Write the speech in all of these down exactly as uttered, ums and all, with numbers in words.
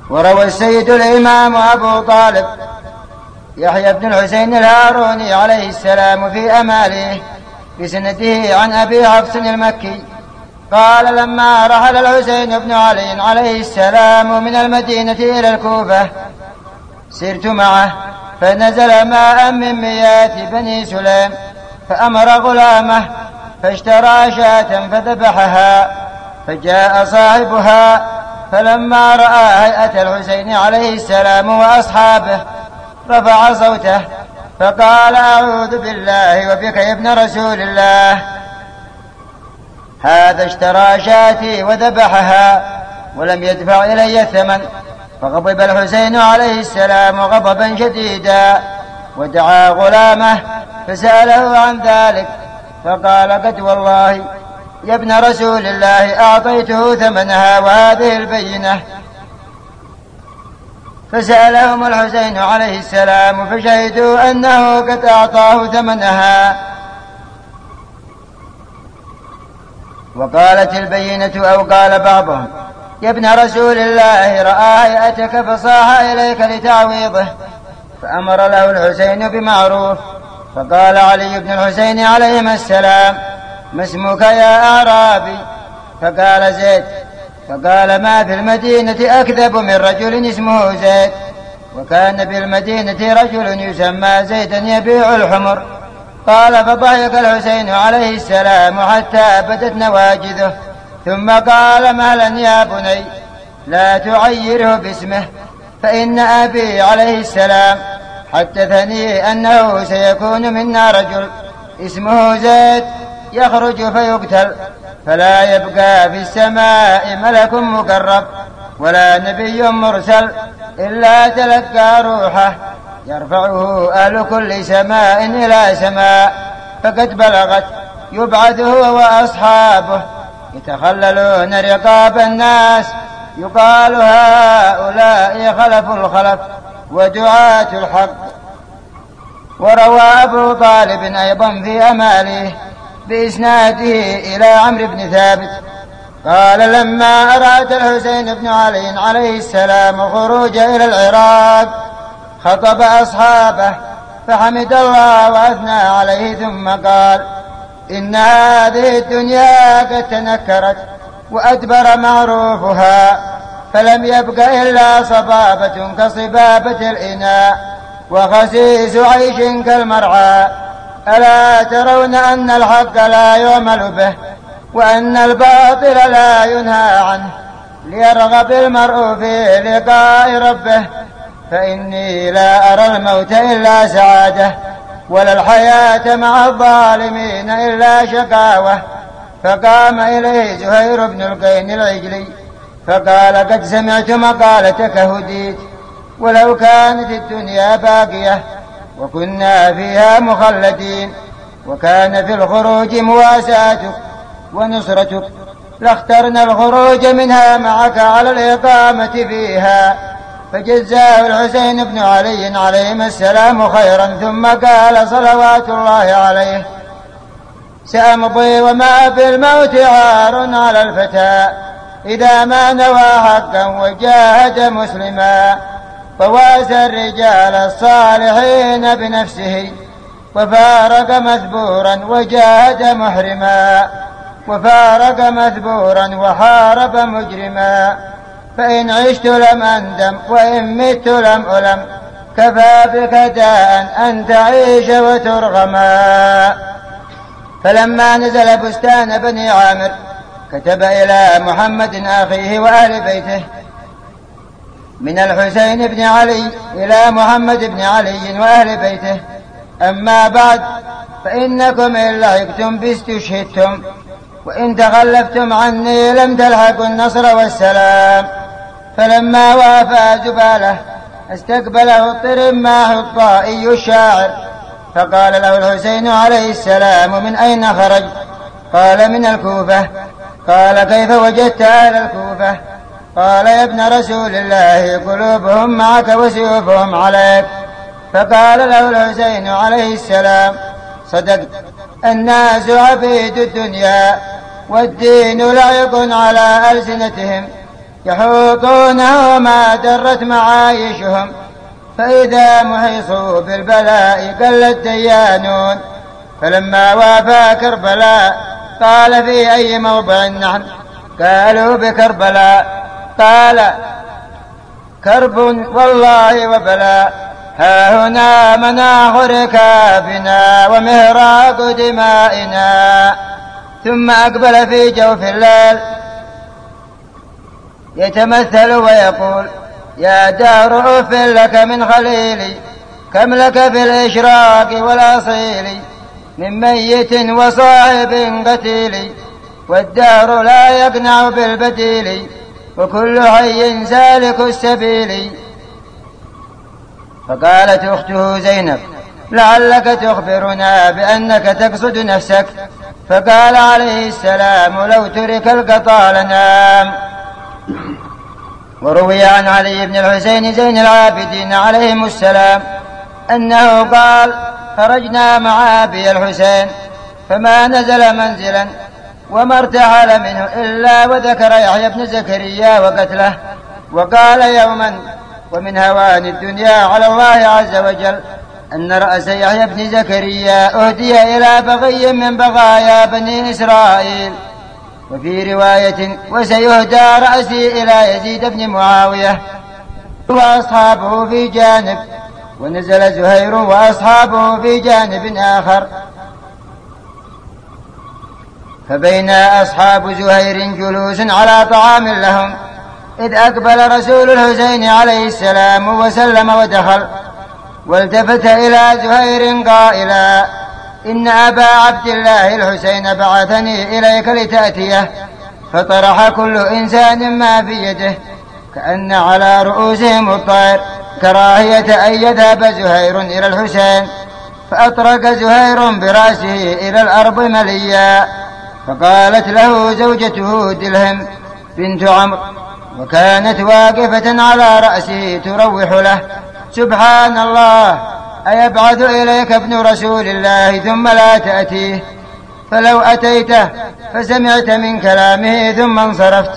وروى السيد الإمام أبو طالب يحيى بن الحسين الهاروني عليه السلام في أماله بسنده عن أبي حفص المكي قال لما رحل الحسين بن علي عليه السلام من المدينة إلى الكوفة سرت معه فنزل ماء من مياه بني سليم فأمر غلامه فاشترى شاة فذبحها فجاء صاحبها فلما رأى هيئة الحسين عليه السلام وأصحابه رفع صوته فقال أعوذ بالله وبك يا ابن رسول الله هذا اشترى شاتي وذبحها ولم يدفع إلي الثمن. فغضب الحسين عليه السلام غضبا شديدا ودعا غلامه فسأله عن ذلك فقال قد والله يا ابن رسول الله أعطيته ثمنها وهذه البينة. فسألهم الحسين عليه السلام فشهدوا أنه قد أعطاه ثمنها. وقالت البينة أو قال بعضهم يا ابن رسول الله رأى هيئتك فصاح إليك لتعويضه فأمر له الحسين بمعروف. فقال علي بن الحسين عليهما السلام ما اسمك يا أعرابي؟ فقال زيد. فقال ما في المدينة أكذب من رجل اسمه زيد. وكان بالمدينة رجل يسمى زيدا يبيع الحمر. قال فضحك الحسين عليه السلام حتى بدت نواجذه ثم قال مهلا يا بني لا تعيره باسمه فإن أبي عليه السلام حدثني أنه سيكون منا رجل اسمه زيد يخرج فيقتل فلا يبقى في السماء ملك مقرب ولا نبي مرسل إلا تلقى روحه يرفعه أهل كل سماء إلى سماء فقد بلغت يبعث هو وأصحابه يتخللون رقاب الناس يقال هؤلاء خلف الخلف ودعاة الحق. وروى أبو طالب أيضا في أماله بإسناده إلى عمرو بن ثابت قال لما أراد الحسين بن علي عليه السلام خروج إلى العراق خطب أصحابه فحمد الله وأثنى عليه ثم قال إن هذه الدنيا قد تنكرت وأدبر معروفها فلم يبق إلا صبابة كصبابة الإناء وخسيس عيش كالمرعى. ألا ترون أن الحق لا يعمل به وأن الباطل لا ينهى عنه ليرغب المرء في لقاء ربه فإني لا أرى الموت إلا سعادة ولا الحياة مع الظالمين إلا شقاوة. فقام إليه زهير بن القين العجلي فقال قد سمعت مقالتك هديت ولو كانت الدنيا باقية وكنا فيها مخلدين وكان في الخروج مواساتك ونصرتك لاخترنا الخروج منها معك على الإقامة فيها. فجزاه الحسين بن علي عليهما السلام خيرا ثم قال صلوات الله عليه سأمضي وما في الموت عار على الفتى إذا ما نوى حقا وجاهد مسلما فواسى الرجال الصالحين بنفسه وفارق مثبورا وجاهد محرما وفارق مثبورا وحارب مجرما فإن عشت لم أندم وإن مت لم ألم كفى بك داء أن تعيش وترغما. فلما نزل بستان بني عامر كتب إلى محمد أخيه وأهل بيته من الحسين بن علي إلى محمد بن علي وأهل بيته أما بعد فإنكم إن لحقتم باستشهدتم وإن تخلفتم عني لم تلحقوا النصر والسلام. فلما وافى زبالة استقبله الطرماح الطائي الشاعر فقال له الحسين عليه السلام من أين خرج؟ قال من الكوفة. قال كيف وجدت أهل الكوفة؟ قال يا ابن رسول الله قلوبهم معك وسيوفهم عليك. فقال له الحسين عليه السلام صدقت الناس عبيد الدنيا والدين لعق على ألسنتهم يحوطونه ما درت معايشهم، فإذا محيصوا بالبلاء قل الديانون. فلما وافى كربلاء قال في أي موضع نحن؟ قالوا بكربلاء. قال كرب والله وبلاء، ها هنا مناخ ركابنا ومهراق دمائنا. ثم أقبل في جوف الليل يتمثل ويقول يا دار أف لك من خليلي، كم لك في الإشراق والأصيل من ميت وصاحب قتيل، والدار لا يقنع بالبديل وكل حي سالك السبيل. فقالت أخته زينب لعلك تخبرنا بأنك تقصد نفسك. فقال عليه السلام لو ترك القطا لنام. وروي عن علي بن الحسين زين العابدين عليهم السلام أنه قال خرجنا مع أبي الحسين فما نزل منزلا وما ارتحل منه إلا وذكر يحيى بن زكريا وقتله، وقال يوما ومن هوان الدنيا على الله عز وجل أن رأس يحيى بن زكريا أهدي إلى بغي من بغايا بني إسرائيل. وفي رواية وسيهدى رأسي إلى يزيد بن معاوية وأصحابه في جانب، ونزل زهير وأصحابه في جانب آخر. فبين أصحاب زهير جلوس على طعام لهم إذ أقبل رسول الحسين عليه السلام وسلم ودخل، والتفت إلى زهير قائلا إن أبا عبد الله الحسين بعثني إليك لتأتيه. فطرح كل إنسان ما في يده كأن على رؤوسهم الطير كراهية أن يذهب زهير إلى الحسين، فأطرق زهير برأسه إلى الأرض مليا. فقالت له زوجته دلهم بنت عمرو وكانت واقفة على رأسه تروح له سبحان الله أيبعث إليك ابن رسول الله ثم لا تأتيه؟ فلو أتيته فسمعت من كلامه ثم انصرفت.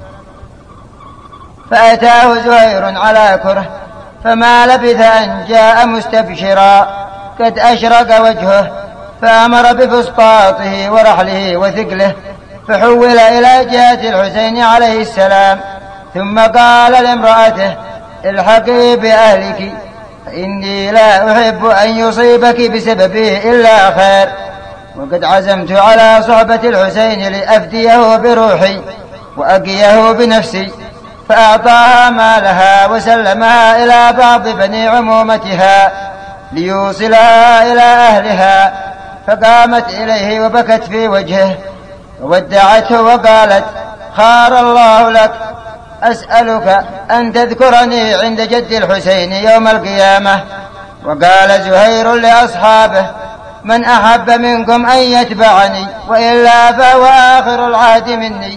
فأتاه زهير على كره فما لبث أن جاء مستبشرا قد أشرق وجهه، فأمر بفسطاطه ورحله وثقله فحول إلى جهة الحسين عليه السلام، ثم قال لامرأته الحقي بأهلك فإني لا أحب أن يصيبك بسببه إلا خير، وقد عزمت على صحبة الحسين لأفديه بروحي وأقيه بنفسي. فأعطاها مالها وسلمها إلى بعض بني عمومتها ليوصلها إلى أهلها، فقامت إليه وبكت في وجهه وودعته وقالت خار الله لك، أسألك أن تذكرني عند جد الحسين يوم القيامة. وقال زهير لأصحابه من أحب منكم أن يتبعني وإلا فهو آخر العهد مني.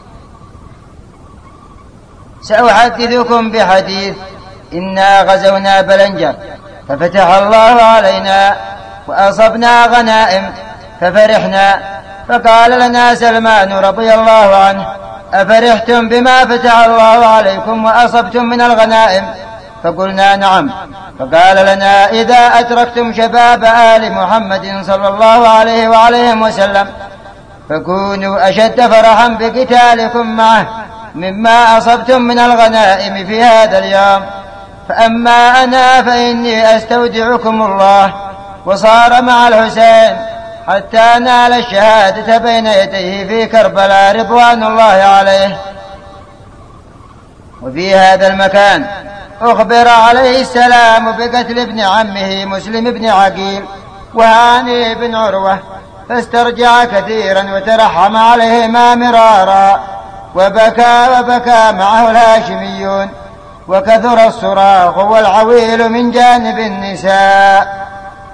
سأحدثكم بحديث إنا غزونا بلنجر ففتح الله علينا وأصبنا غنائم ففرحنا، فقال لنا سلمان رضي الله عنه أفرحتم بما فتح الله عليكم وأصبتم من الغنائم؟ فقلنا نعم. فقال لنا إذا أدركتم شباب آل محمد صلى الله عليه وعليهم وسلم فكونوا أشد فرحا بقتالكم معه مما أصبتم من الغنائم في هذا اليوم. فأما أنا فإني أستودعكم الله. وصار مع الحسين حتى نال الشهادة بين يديه في كربلاء رضوان الله عليه. وفي هذا المكان أخبر عليه السلام بقتل ابن عمه مسلم بن عقيل وهاني بن عروة، فاسترجع كثيرا وترحم عليهما مرارا، وبكى وبكى معه الهاشميون، وكثر الصراخ والعويل من جانب النساء.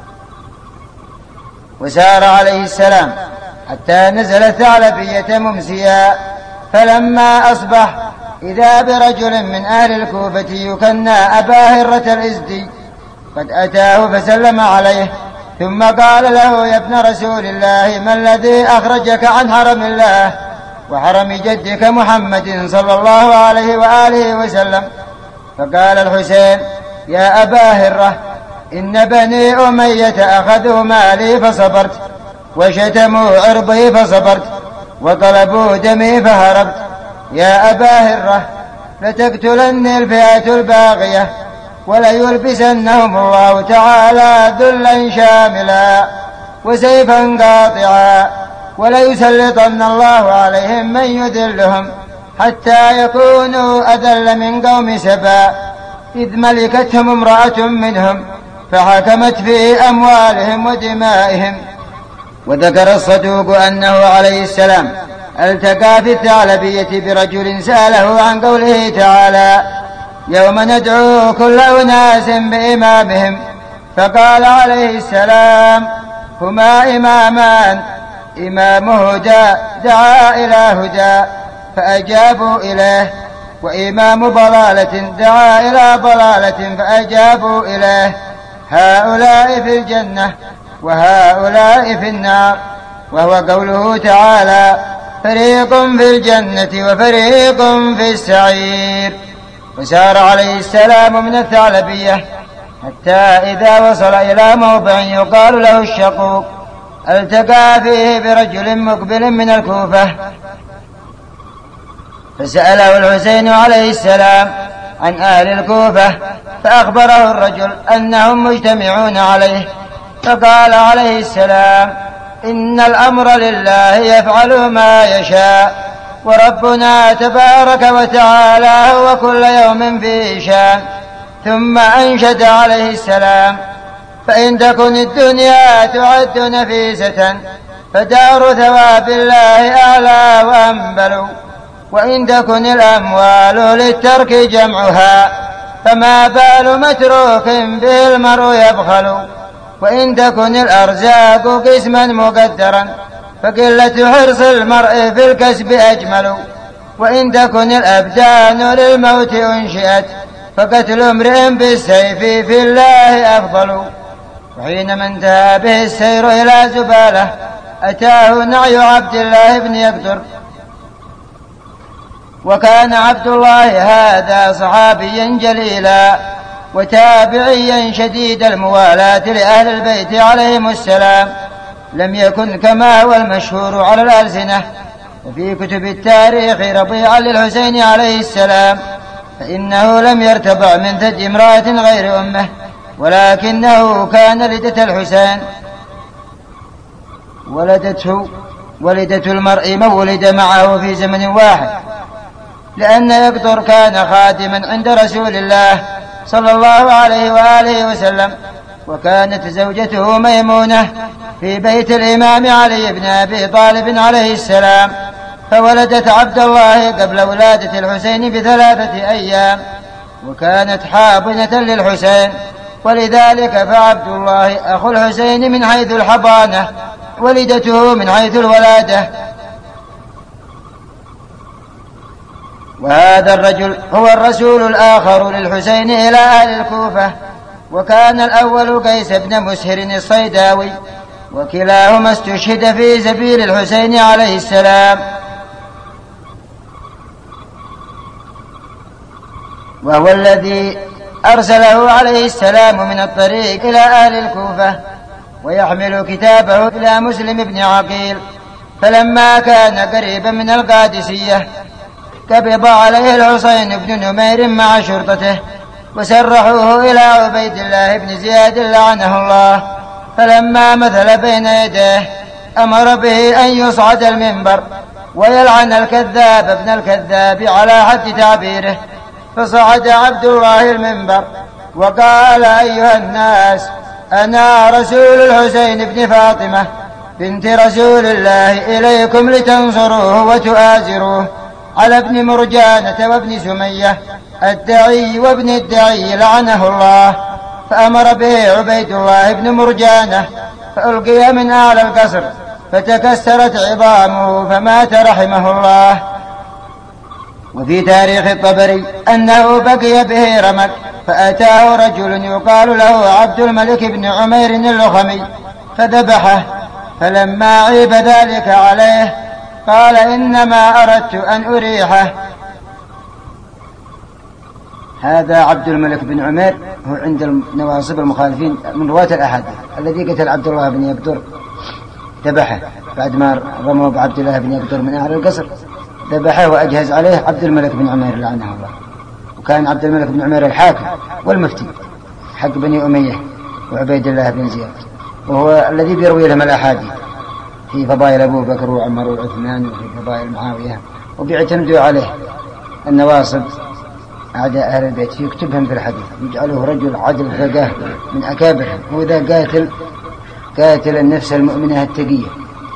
وسار عليه السلام حتى نزل الثعلبية ممسيا، فلما أصبح إذا برجل من أهل الكوفة يكنى أبا هرة الإزدي قد أتاه فسلم عليه، ثم قال له يا ابن رسول الله ما الذي أخرجك عن حرم الله وحرم جدك محمد صلى الله عليه وآله وسلم. فقال الحسين: يا أبا هرة، إن بني أمية أخذوا مالي فصبرت، وشتموا عرضي فصبرت، وطلبوا دمي فهربت. يا أبا هرة، لتقتلني الفئة الباغية، وليلبسنهم الله تعالى ذلا شاملا وسيفا قاطعا، وليسلطن الله عليهم من يذلهم حتى يكونوا أذل من قوم سبا، إذ ملكتهم امرأة منهم فحكمت في أموالهم ودمائهم. وذكر الصدوق أنه عليه السلام التقى في الثعلبية برجل سأله عن قوله تعالى: يوم ندعو كل أناس بإمامهم، فقال عليه السلام: هما إمامان، إمام هدى دعا إلى هدى فأجابوا إليه، وإمام ضلالة دعا إلى ضلالة فأجابوا إليه. هؤلاء في الجنة وهؤلاء في النار. وهو قوله تعالى: فريق في الجنة وفريق في السعير. وسار عليه السلام من الثعلبية حتى إذا وصل إلى موضع يقال له الشقوق التقى فيه برجل مقبل من الكوفة، فسأله الحسين عليه السلام عن أهل الكوفة، فأخبره الرجل أنهم مجتمعون عليه، فقال عليه السلام: إن الأمر لله يفعل ما يشاء، وربنا تبارك وتعالى هو كل يوم في شان. ثم أنشد عليه السلام: فإن تكن الدنيا تعد نفيسة فدار ثواب الله أعلى وأنبل، وإن تكن الأموال للترك جمعها فما بال متروك به المرء يبخل، وإن تكن الأرزاق قسما مقدرا فقلة حرص المرء في الكسب أجمل، وإن تكن الأبدان للموت أنشئت فقتل امرئ بالسيف في الله أفضل. وحينما انتهى به السير إلى زبالة أتاه نعي عبد الله بن يقدر، وكان عبد الله هذا صحابيا جليلا وتابعيا شديد الموالاة لأهل البيت عليهم السلام، لم يكن كما هو المشهور على الألسنة وفي كتب التاريخ رضيعا للحسين عليه السلام، فإنه لم يرتضع من ثدي امرأة غير أمه، ولكنه كان لدة الحسين ولدته ولدة المرء مولد معه في زمن واحد، لأن يقدر كان خادما عند رسول الله صلى الله عليه وآله وسلم، وكانت زوجته ميمونة في بيت الإمام علي بن أبي طالب عليه السلام، فولدت عبد الله قبل ولادة الحسين بثلاثة أيام، وكانت حاضنة للحسين، ولذلك فعبد الله أخو الحسين من حيث الحضانة، ولدته من حيث الولادة. وهذا الرجل هو الرسول الآخر للحسين إلى أهل الكوفة، وكان الأول قيس بن مسهر الصيداوي، وكلاهما استشهد في سبيل الحسين عليه السلام، وهو الذي أرسله عليه السلام من الطريق إلى أهل الكوفة ويحمل كتابه إلى مسلم بن عقيل، فلما كان قريبا من القادسية قبض عليه الحسين بن نمير مع شرطته وسرحوه إلى عبيد الله بن زياد لعنه الله، فلما مثل بين يديه أمر به أن يصعد المنبر ويلعن الكذاب ابن الكذاب على حد تعبيره، فصعد عبد الله المنبر وقال: أيها الناس، أنا رسول الحسين بن فاطمة بنت رسول الله إليكم لتنصروه وتؤازروه على ابن مرجانة وابن سمية الدعي وابن الدعي لعنه الله. فأمر به عبيد الله بن مرجانة فألقي من أعلى القصر فتكسرت عظامه فمات رحمه الله. وفي تاريخ الطبري أنه بقي به رمك، فأتاه رجل يقال له عبد الملك بن عمير اللخمي فذبحه، فلما عيب ذلك عليه قال إنما أردت أن أريحه. هذا عبد الملك بن عمير هو عند النواصب المخالفين من رواة الأحاديث الذي قتل عبد الله بن يقدر، ذبحه بعد ما رموا بعبد الله بن يقدر من أعلى القصر، ذبحه وأجهز عليه عبد الملك بن عمير لعنه الله. وكان عبد الملك بن عمير الحاكم والمفتي حق بني أمية وعبيد الله بن زياد، وهو الذي بيروي لهم الأحاديث في فضائل أبو بكر وعمر وعثمان وفي فضائل معاوية، وبيعتمدوا عليه النواصب أعداء أهل البيت يكتبهم في الحديث، يجعله رجل عدل فقاه من أكابرهم، هو ذا قاتل قاتل النفس المؤمنة التقية.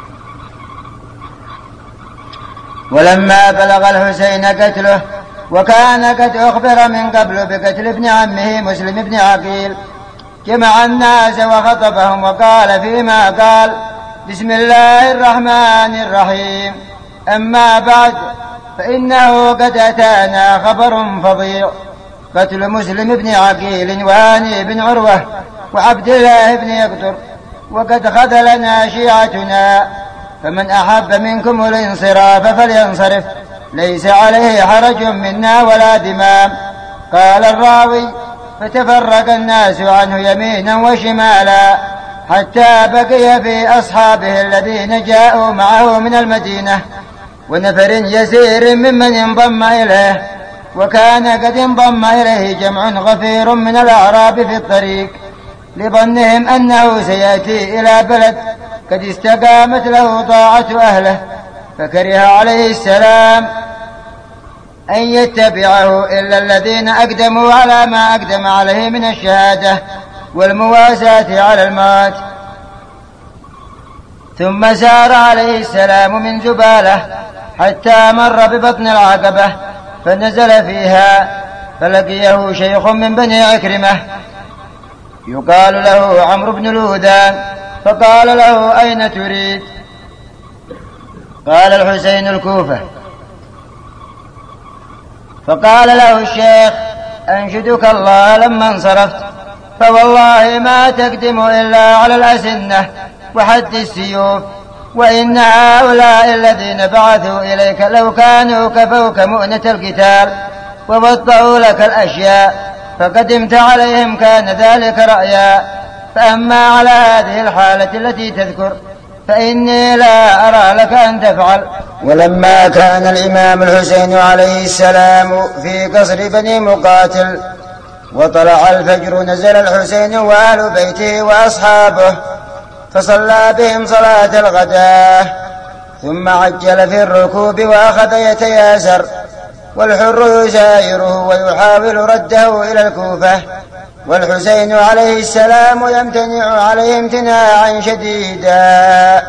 ولما بلغ الحسين قتله وكان قد أخبر من قبل بقتل ابن عمه مسلم بن عقيل، جمع الناس وخطبهم وقال فيما قال: بسم الله الرحمن الرحيم، أما بعد، فإنه قد أتانا خبر فظيع، قتل مسلم بن عقيل وهاني بن عروة وعبد الله بن يقدر، وقد خذلنا شيعتنا، فمن أحب منكم الانصراف فلينصرف، ليس عليه حرج منا ولا ذمام. قال الراوي: فتفرق الناس عنه يمينا وشمالا حتى بقي في أصحابه الذين جاءوا معه من المدينة ونفر يسير ممن انضم إليه، وكان قد انضم إليه جمع غفير من الأعراب في الطريق، لظنهم أنه سيأتي إلى بلد قد استقامت له طاعة أهله، فكره عليه السلام أن يتبعه إلا الذين أقدموا على ما أقدم عليه من الشهادة والمواساة على الموت. ثم سار عليه السلام من زبالة حتى مر ببطن العقبة فنزل فيها، فلقيه شيخ من بني عكرمة يقال له عمرو بن لوذان، فقال له: أين تريد؟ قال: الحسين الكوفة. فقال له الشيخ: أنشدك الله لما انصرفت، فوالله ما تقدم إلا على الأسنة وحد السيوف، وإن هؤلاء الذين بعثوا إليك لو كانوا كفوك مؤنة القتال ووضعوا لك الأشياء فقدمت عليهم كان ذلك رأيا، فأما على هذه الحالة التي تذكر فإني لا أرى لك أن تفعل. ولما كان الإمام الحسين عليه السلام في قصر بني مقاتل وطلع الفجر، نزل الحسين وأهل بيته وأصحابه فصلى بهم صلاة الغداء، ثم عجل في الركوب وأخذ يتياسر، والحر يسايره ويحاول رده إلى الكوفة، والحسين عليه السلام يمتنع عليه امتناعا شديدا،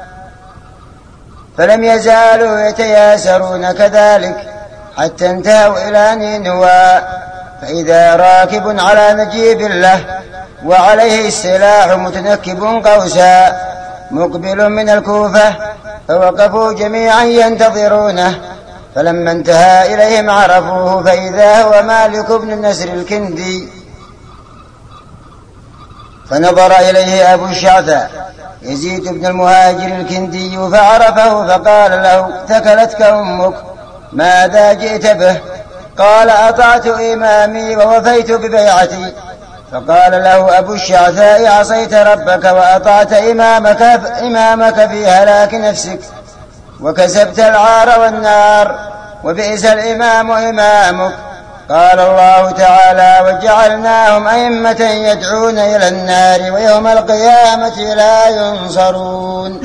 فلم يزالوا يتياسرون كذلك حتى انتهوا إلى نينوى، فإذا راكب على نجيب له وعليه السلاح متنكب قوسا مقبل من الكوفة، فوقفوا جميعا ينتظرونه، فلما انتهى إليهم عرفوه، فإذا هو مالك بن النسر الكندي، فنظر إليه أبو الشعثاء يزيد بن المهاجر الكندي فعرفه، فقال له: ثكلتك أمك، ماذا جئت به؟ قال: أطعت إمامي ووفيت ببيعتي. فقال له أبو الشعثاء: عصيت ربك وأطعت إمامك, إمامك في هلاك نفسك، وكسبت العار والنار، وبئس الإمام إمامك. قال الله تعالى: وجعلناهم أئمة يدعون إلى النار ويوم القيامة لا ينصرون.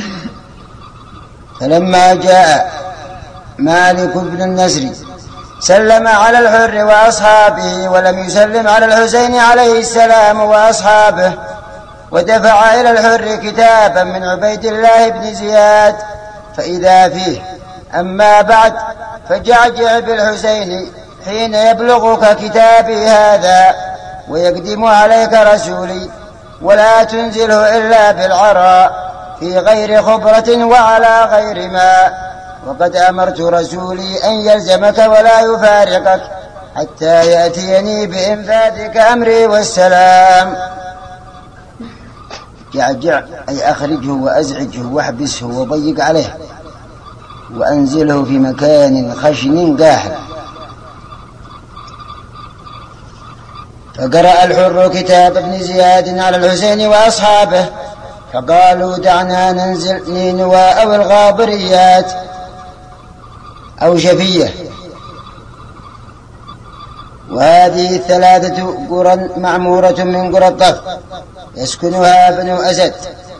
فلما جاء مالك بن النسر سلم على الحر وأصحابه، ولم يسلم على الحسين عليه السلام وأصحابه، ودفع إلى الحر كتابا من عبيد الله بن زياد، فإذا فيه: أما بعد، فجعجع بالحسين حين يبلغك كتابي هذا ويقدم عليك رسولي، ولا تنزله إلا بالعراء في غير خبرة وعلى غير ماء، وقد أمرت رسولي أن يلزمك ولا يفارقك حتى يأتيني بإنفاذك أمري والسلام. جعجع أي أخرجه وأزعجه واحبسه وضيق عليه، وأنزله في مكان خشن قاحل. فقرأ الحر كتاب ابن زياد على الحسين وأصحابه فقالوا دعنا ننزل نينوى أو الغابريات أو شفية، وهذه الثلاثة قرى معمورة من قرى الطف يسكنها بنو أسد.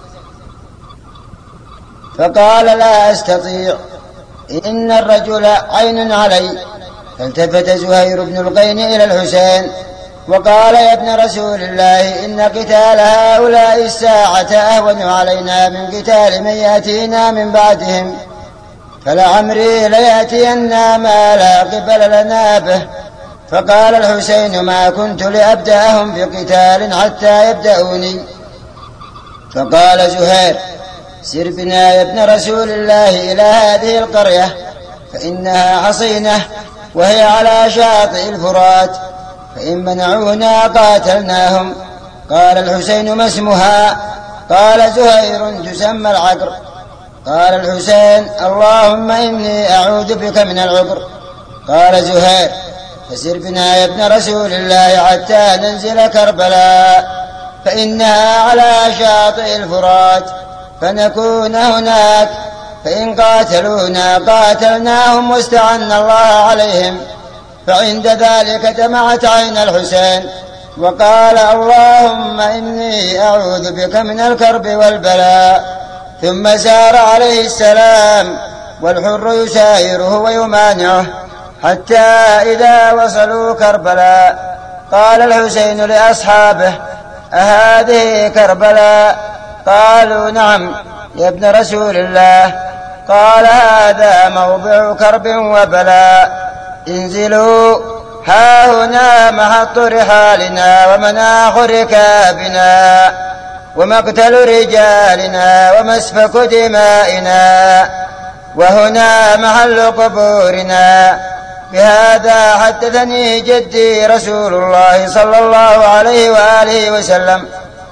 فقال لا أستطيع إن الرجل عين علي. فالتفت زهير بن القين إلى الحسين وقال يا ابن رسول الله إن قتال هؤلاء الساعة أهون علينا من قتال من يأتينا من بعدهم، فلعمري ليأتينا ما لا قبل لنا به. فقال الحسين ما كنت لأبدأهم بقتال حتى يبدأوني. فقال زهير سر بنا يا ابن رسول الله إلى هذه القرية فإنها حصينة وهي على شاطئ الفرات، فإن منعونا قاتلناهم. قال الحسين ما اسمها؟ قال زهير تسمى العقر. قال الحسين اللهم إني أعوذ بك من العقر. قال زهير فسر بنا يا ابن رسول الله حتى ننزل كربلاء فإنها على شاطئ الفرات فنكون هناك، فإن قاتلونا قاتلناهم واستعنا الله عليهم. فعند ذلك دمعت عين الحسين وقال اللهم إني أعوذ بك من الكرب والبلاء. ثم سار عليه السلام والحر يسايره ويمانعه حتى إذا وصلوا كربلاء قال الحسين لأصحابه أهذه كربلاء؟ قالوا نعم يا ابن رسول الله. قال هذا موضع كرب وبلاء، انزلوا ها هنا محط رحالنا ومناخ ركابنا ومقتل رجالنا ومسفك دمائنا وهنا محل قبورنا. بهذا حدثني جدي رسول الله صلى الله عليه وآله وسلم.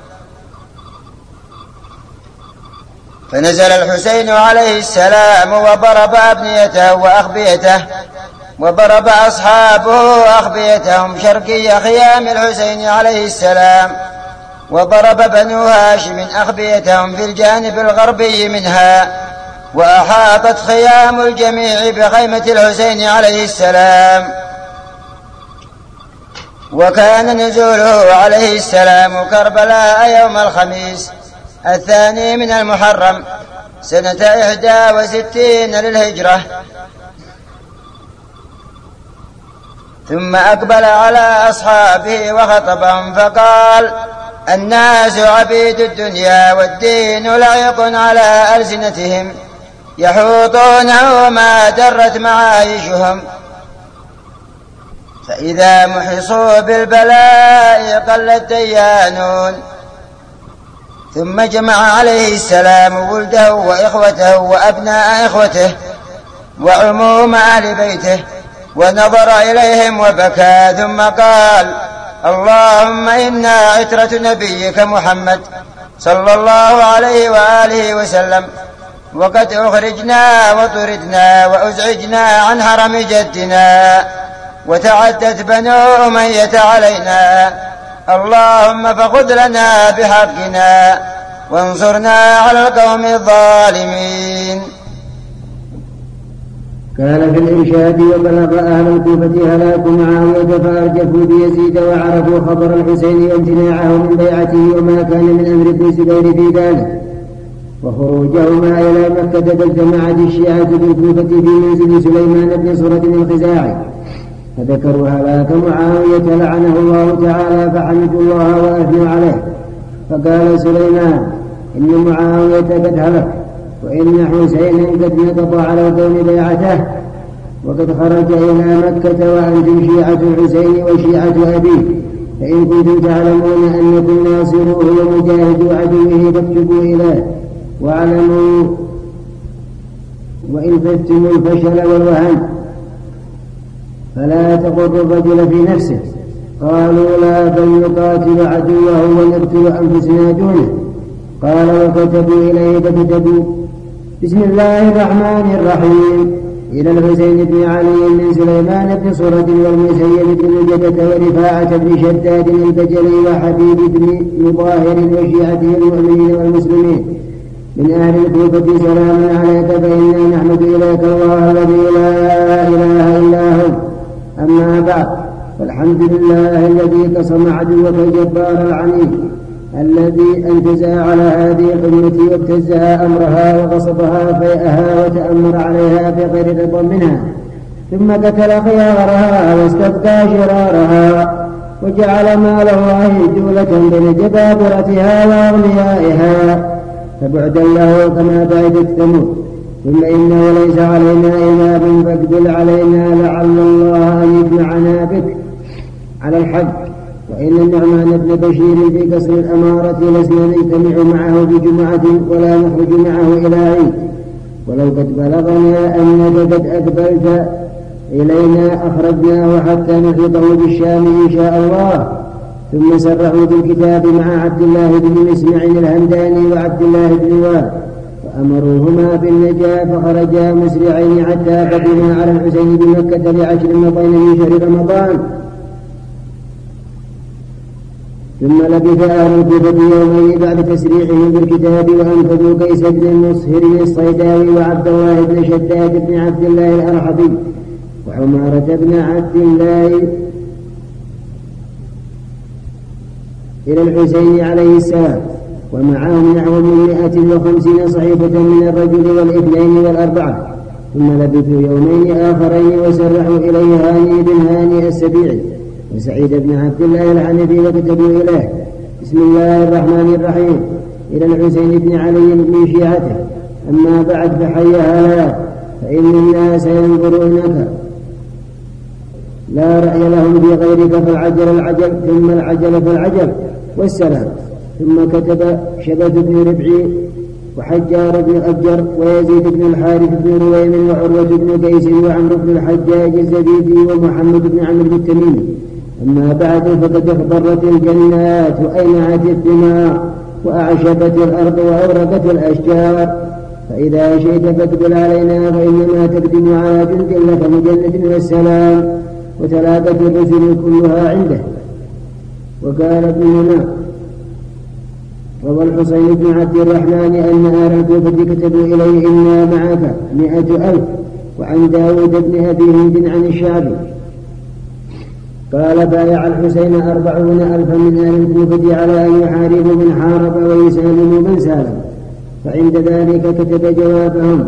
فنزل الحسين عليه السلام وضرب أبنيته وأخبيته، وضرب أصحابه أخبيتهم شرقي خيام الحسين عليه السلام، وضرب بنو هاشم أخبيتهم في الجانب الغربي منها، وأحاطت خيام الجميع بخيمة الحسين عليه السلام. وكان نزوله عليه السلام كربلاء يوم الخميس الثاني من المحرم سنة إحدى وستين للهجرة. ثم أقبل على أصحابه وخطبهم فقال الناس عبيد الدنيا والدين لعيق على ألسنتهم يحوطونه ما درت معايشهم، فإذا محصوا بالبلاء قل الديانون. ثم جمع عليه السلام ولده وإخوته وأبناء إخوته وعموم أهل بيته ونظر إليهم وبكى، ثم قال اللهم إنا عترة نبيك محمد صلى الله عليه وآله وسلم، وقد أخرجنا وطردنا وأزعجنا عن حرم جدنا وتعدت بنو أمية علينا، اللهم فخذ لنا بحقنا وانصرنا على القوم الظالمين. كان في الإرشاد وبلغ أهل الكوفة هلاك معاوية فأرجفوا بيزيد وعرفوا خبر الحسين وامتناعه من بيعته وما كان من أمر ابن زبير في ذلك وخروجهما إلى مكة. فاجتمعت الشيعة بالكوفة في منزل سليمان بن صرة الخزاعي فذكروا هلاك معاوية لعنه الله تعالى فحمدوا الله وأثنوا عليه. فقال سليمان إن معاوية قد هلك وإن حسينا قد نقض على الكون بيعته وقد خرج إلى مكة وأنتم شيعة الحسين وشيعة أبيه، فإن كنتم تعلمون أنكم ناصروه ومجاهدوا عدوه فاكتبوا إليه واعلموا، وإن خفتم الفشل والوهن فلا تقر الرجل في نفسه. قالوا لا بل نقاتل عدوه ونقتل أنفسنا دونه. قال وكتبوا إليه فكتبوا بسم الله الرحمن الرحيم. إلى الحسين بن علي من سليمان بن صرد والمسيب بن نجدة ورفاعة بن شداد البجلي وحبيب بن مظاهر وشيعته المؤمنين والمسلمين من أهل الكوفة سلام عليك فإنا نحمد إليك الله الذي لا إله إلا هو. أما بعد، فالحمد لله الذي قصم عدوك الجبار العنيد الذي أنجزها على هذه الأمة وابتزها أمرها وغصبها فيئها وتأمر عليها بغير رضا منها، ثم قتل خيارها واستبقى شرارها وجعل مال الله جولة بين جبابرتها وأغنيائها، فبعدا له كما بعدت ثمود. ثم إنه ليس علينا إمام فاقبل علينا لعل الله أن يجمعنا بك على الحق. وإن النعمان بن بشير في قصر الأمارة لسنا نجتمع معه بجمعة ولا نخرج معه إلى عيد، ولو قد بلغنا أنك قد أقبلت إلينا أخرجناه حتى نحيطه بالشام إن شاء الله. ثم سرحوا بالكتاب مع عبد الله بن مسمع الهمداني وعبد الله بن واد فأمروهما بالنجاة، فخرجا مسرعين حتى قدما على الحسين بمكة لعشر مضين من شهر رمضان. ثم لبث أهل الكوفة يومين بعد تسريحهم بالكتاب وأنفذوا قيس بن المصهر الصيداوي وعبد الله بن شداد بن عبد الله الأرحبي وعمارة بن عبد الله إلى الحسين عليه السلام، ومعهم نحو من مائة وخمسين صحيفة من الرجل والاثنين والأربعة. ثم لبثوا يومين آخرين وسرحوا إليه هاني بن هاني السبيعي وسعيد بن عبد الله الحنفي وكتبوا إليه: بسم الله الرحمن الرحيم، إلى الحسين بن علي من شيعته، أما بعد فحي هلا، فإن الناس ينظرونك لا رأي لهم في غيرك، فالعجل العجل ثم العجل فالعجل والسلام. ثم كتب شبث بن ربعي وحجار بن أبجر ويزيد بن الحارث بن رويم وعروة بن قيس وعمرو بن الحجاج الزبيدي ومحمد بن عمرو بن التميمي. أما بعد فقد اخضرت الجنات وأينعت الثمار وأعشبت الأرض وأورقت الأشجار، فإذا شئت فاقبل علينا، فإنما تقدم على جند لك مجنة والسلام، وتلاقت الرسل كلها عنده. وقال ابن منى روى الحسين بن عبد الرحمن أن أهل الكوفة كتبوا إليه: إنا معك مئة ألف. وعن داود بن أبي هند عن الشعبي قال: بايع الحسين أربعون ألفا من أهل الكوفة على أن يحاربوا من حارب ويسالموا من سالم، فعند ذلك كتب جوابهم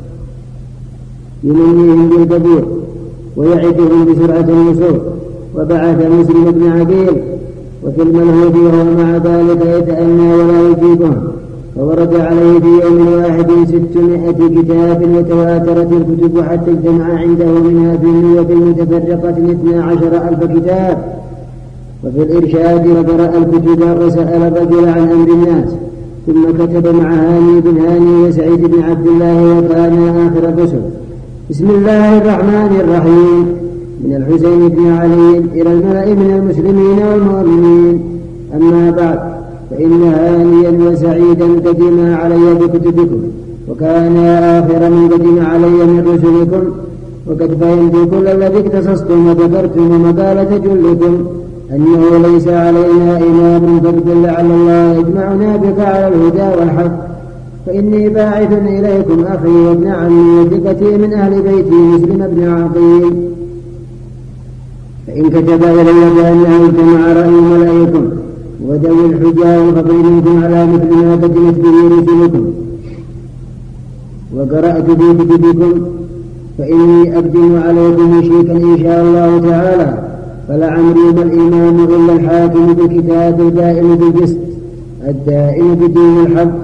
يمنيهم بالقبول ويعدهم بسرعة الوصول، وبعث مسلم بن عقيل وفي المنهوب وهو مع ذلك يتأنى ولا يجيبهم، فورد عليه في يوم واحد ستمائة كتاب، وتواترت الكتب حتى اجتمع عنده منها في النوة المتفرقة اثنا عشر ألف كتاب. وفي الإرشاد وقرأ الكتب وسأل الرجل عن أمر الناس، ثم كتب مع هاني بن هاني وسعيد بن عبد الله وكان آخر الرسل. بسم الله الرحمن الرحيم، من الحسين بن علي إلى الملأ من المسلمين والمؤمنين، أما بعد، فإن هانيا وسعيدا قدما علي بكتبكم، وكان آخر من قدم علي من رسلكم، وقد فهمت كل الذي اقتصصتم وذكرتم ومقالة جلكم أنه ليس علينا إمام فاقبل لعل الله يجمعنا بك على الهدى والحق. فإني باعث إليكم أخي وابن عمي وثقتي من أهل بيتي مسلم بن عقيل، فإن كتب إلي بأنه اجتمع رأي ملائكم وذوي الحجى والفضل منكم على مثل ما قدمت به رسلكم وقرأت في كتبكم، فإني أقدم عليكم مشيكا إن شاء الله تعالى. فلعمري ما الإمام إلا الحاكم بالكتاب الدائم بالقسط الدائم بدين الحق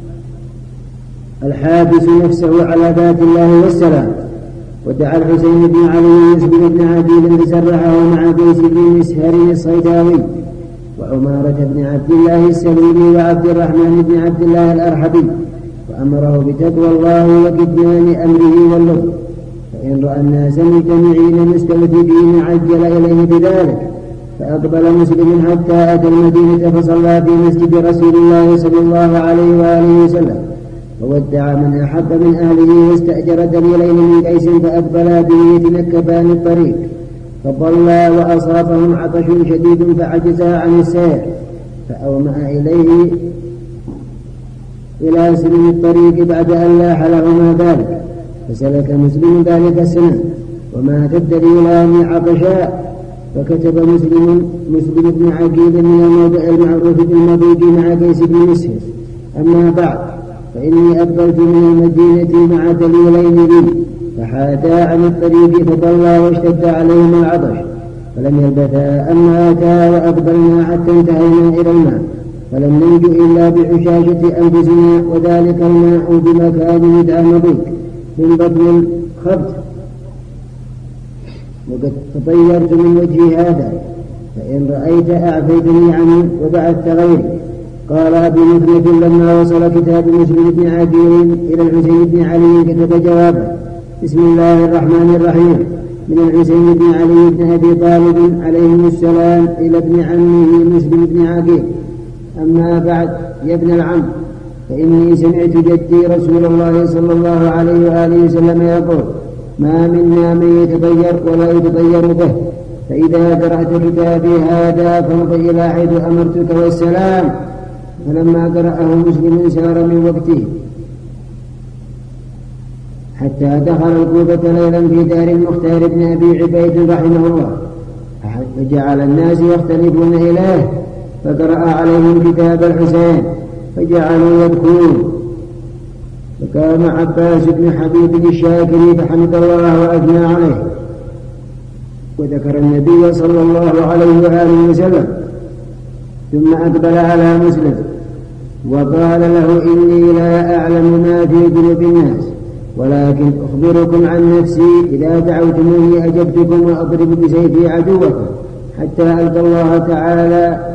الحابس نفسه على ذات الله والسلام. ودعا الحسين بن علي مسلم بن عديل فسرحه مع قيس بن مسهر الصيداوي وعمارة بن عبد الله السليمي وعبد الرحمن بن عبد الله الأرحبي، وأمره بتقوى الله وكتمان أمره واللطف، فإن رأى الناس مجتمعين مستوفدين عجل إليه بذلك. فأقبل مسلم حتى أتى المدينة فصلى في مسجد رسول الله صلى الله عليه وآله وسلم، وودع من أحب من أهله واستأجر دليلين من قيس فأقبلا به يتنكبان الطريق فضلا وأصابهم عطش شديد فعجزا عن السير فأومأ إليه إلى سن الطريق بعد أن لاح لهما ذلك فسلك مسلم ذلك السنة ومات الدليلان عطشا فكتب مسلم مسلم بن عقيل من الموضع المعروف بالمضيق مع قيس بن مسهر أما بعد فإني أقبلت من المدينة مع دليلين لي فحاتا عن الطريق فضلا واشتد عليهما العطش فلم يلبثا أن ماتا وأقبلنا حتى انتهينا إلى الماء فلم ننجو إلا بعشاشة أنفسنا وذلك الماء بمكان يدعى مضيق من بطن الخبز وقد تطيرت من وجهي هذا فإن رأيت أعفيتني عنه وبعثت غيري. قال أبو مخلف لما وصل كتاب مسلم بن عقيل إلى الحسين بن علي كتب جوابا بسم الله الرحمن الرحيم من الحسين بن علي بن أبي طالب عليهم السلام إلى ابن عمه مسلم بن عقيل أما بعد يا ابن العم فإني سمعت جدي رسول الله صلى الله عليه وآله وسلم يقول ما منا من يتطير ولا يتطير به فإذا قرأت كتابي هذا فامض إلى حيث أمرتك والسلام. فلما قرأه مسلم سار من وقته حتى دخل الكوفة ليلا في دار المختار بن أبي عبيد رحمه الله فجعل الناس يختلفون إليه فقرأ عليهم كتاب الحسين فجعلوا يبكون فكان عباس بن حبيب الشاكري فحمد الله وأثنى عليه وذكر النبي صلى الله عليه وآله وسلم ثم أقبل على مسلم وقال له إني لا أعلم ما في قلوب الناس ولكن أخبركم عن نفسي إذا دعوتموني أجبتكم وأضرب بسيفي عدوكم حتى ألقى الله تعالى.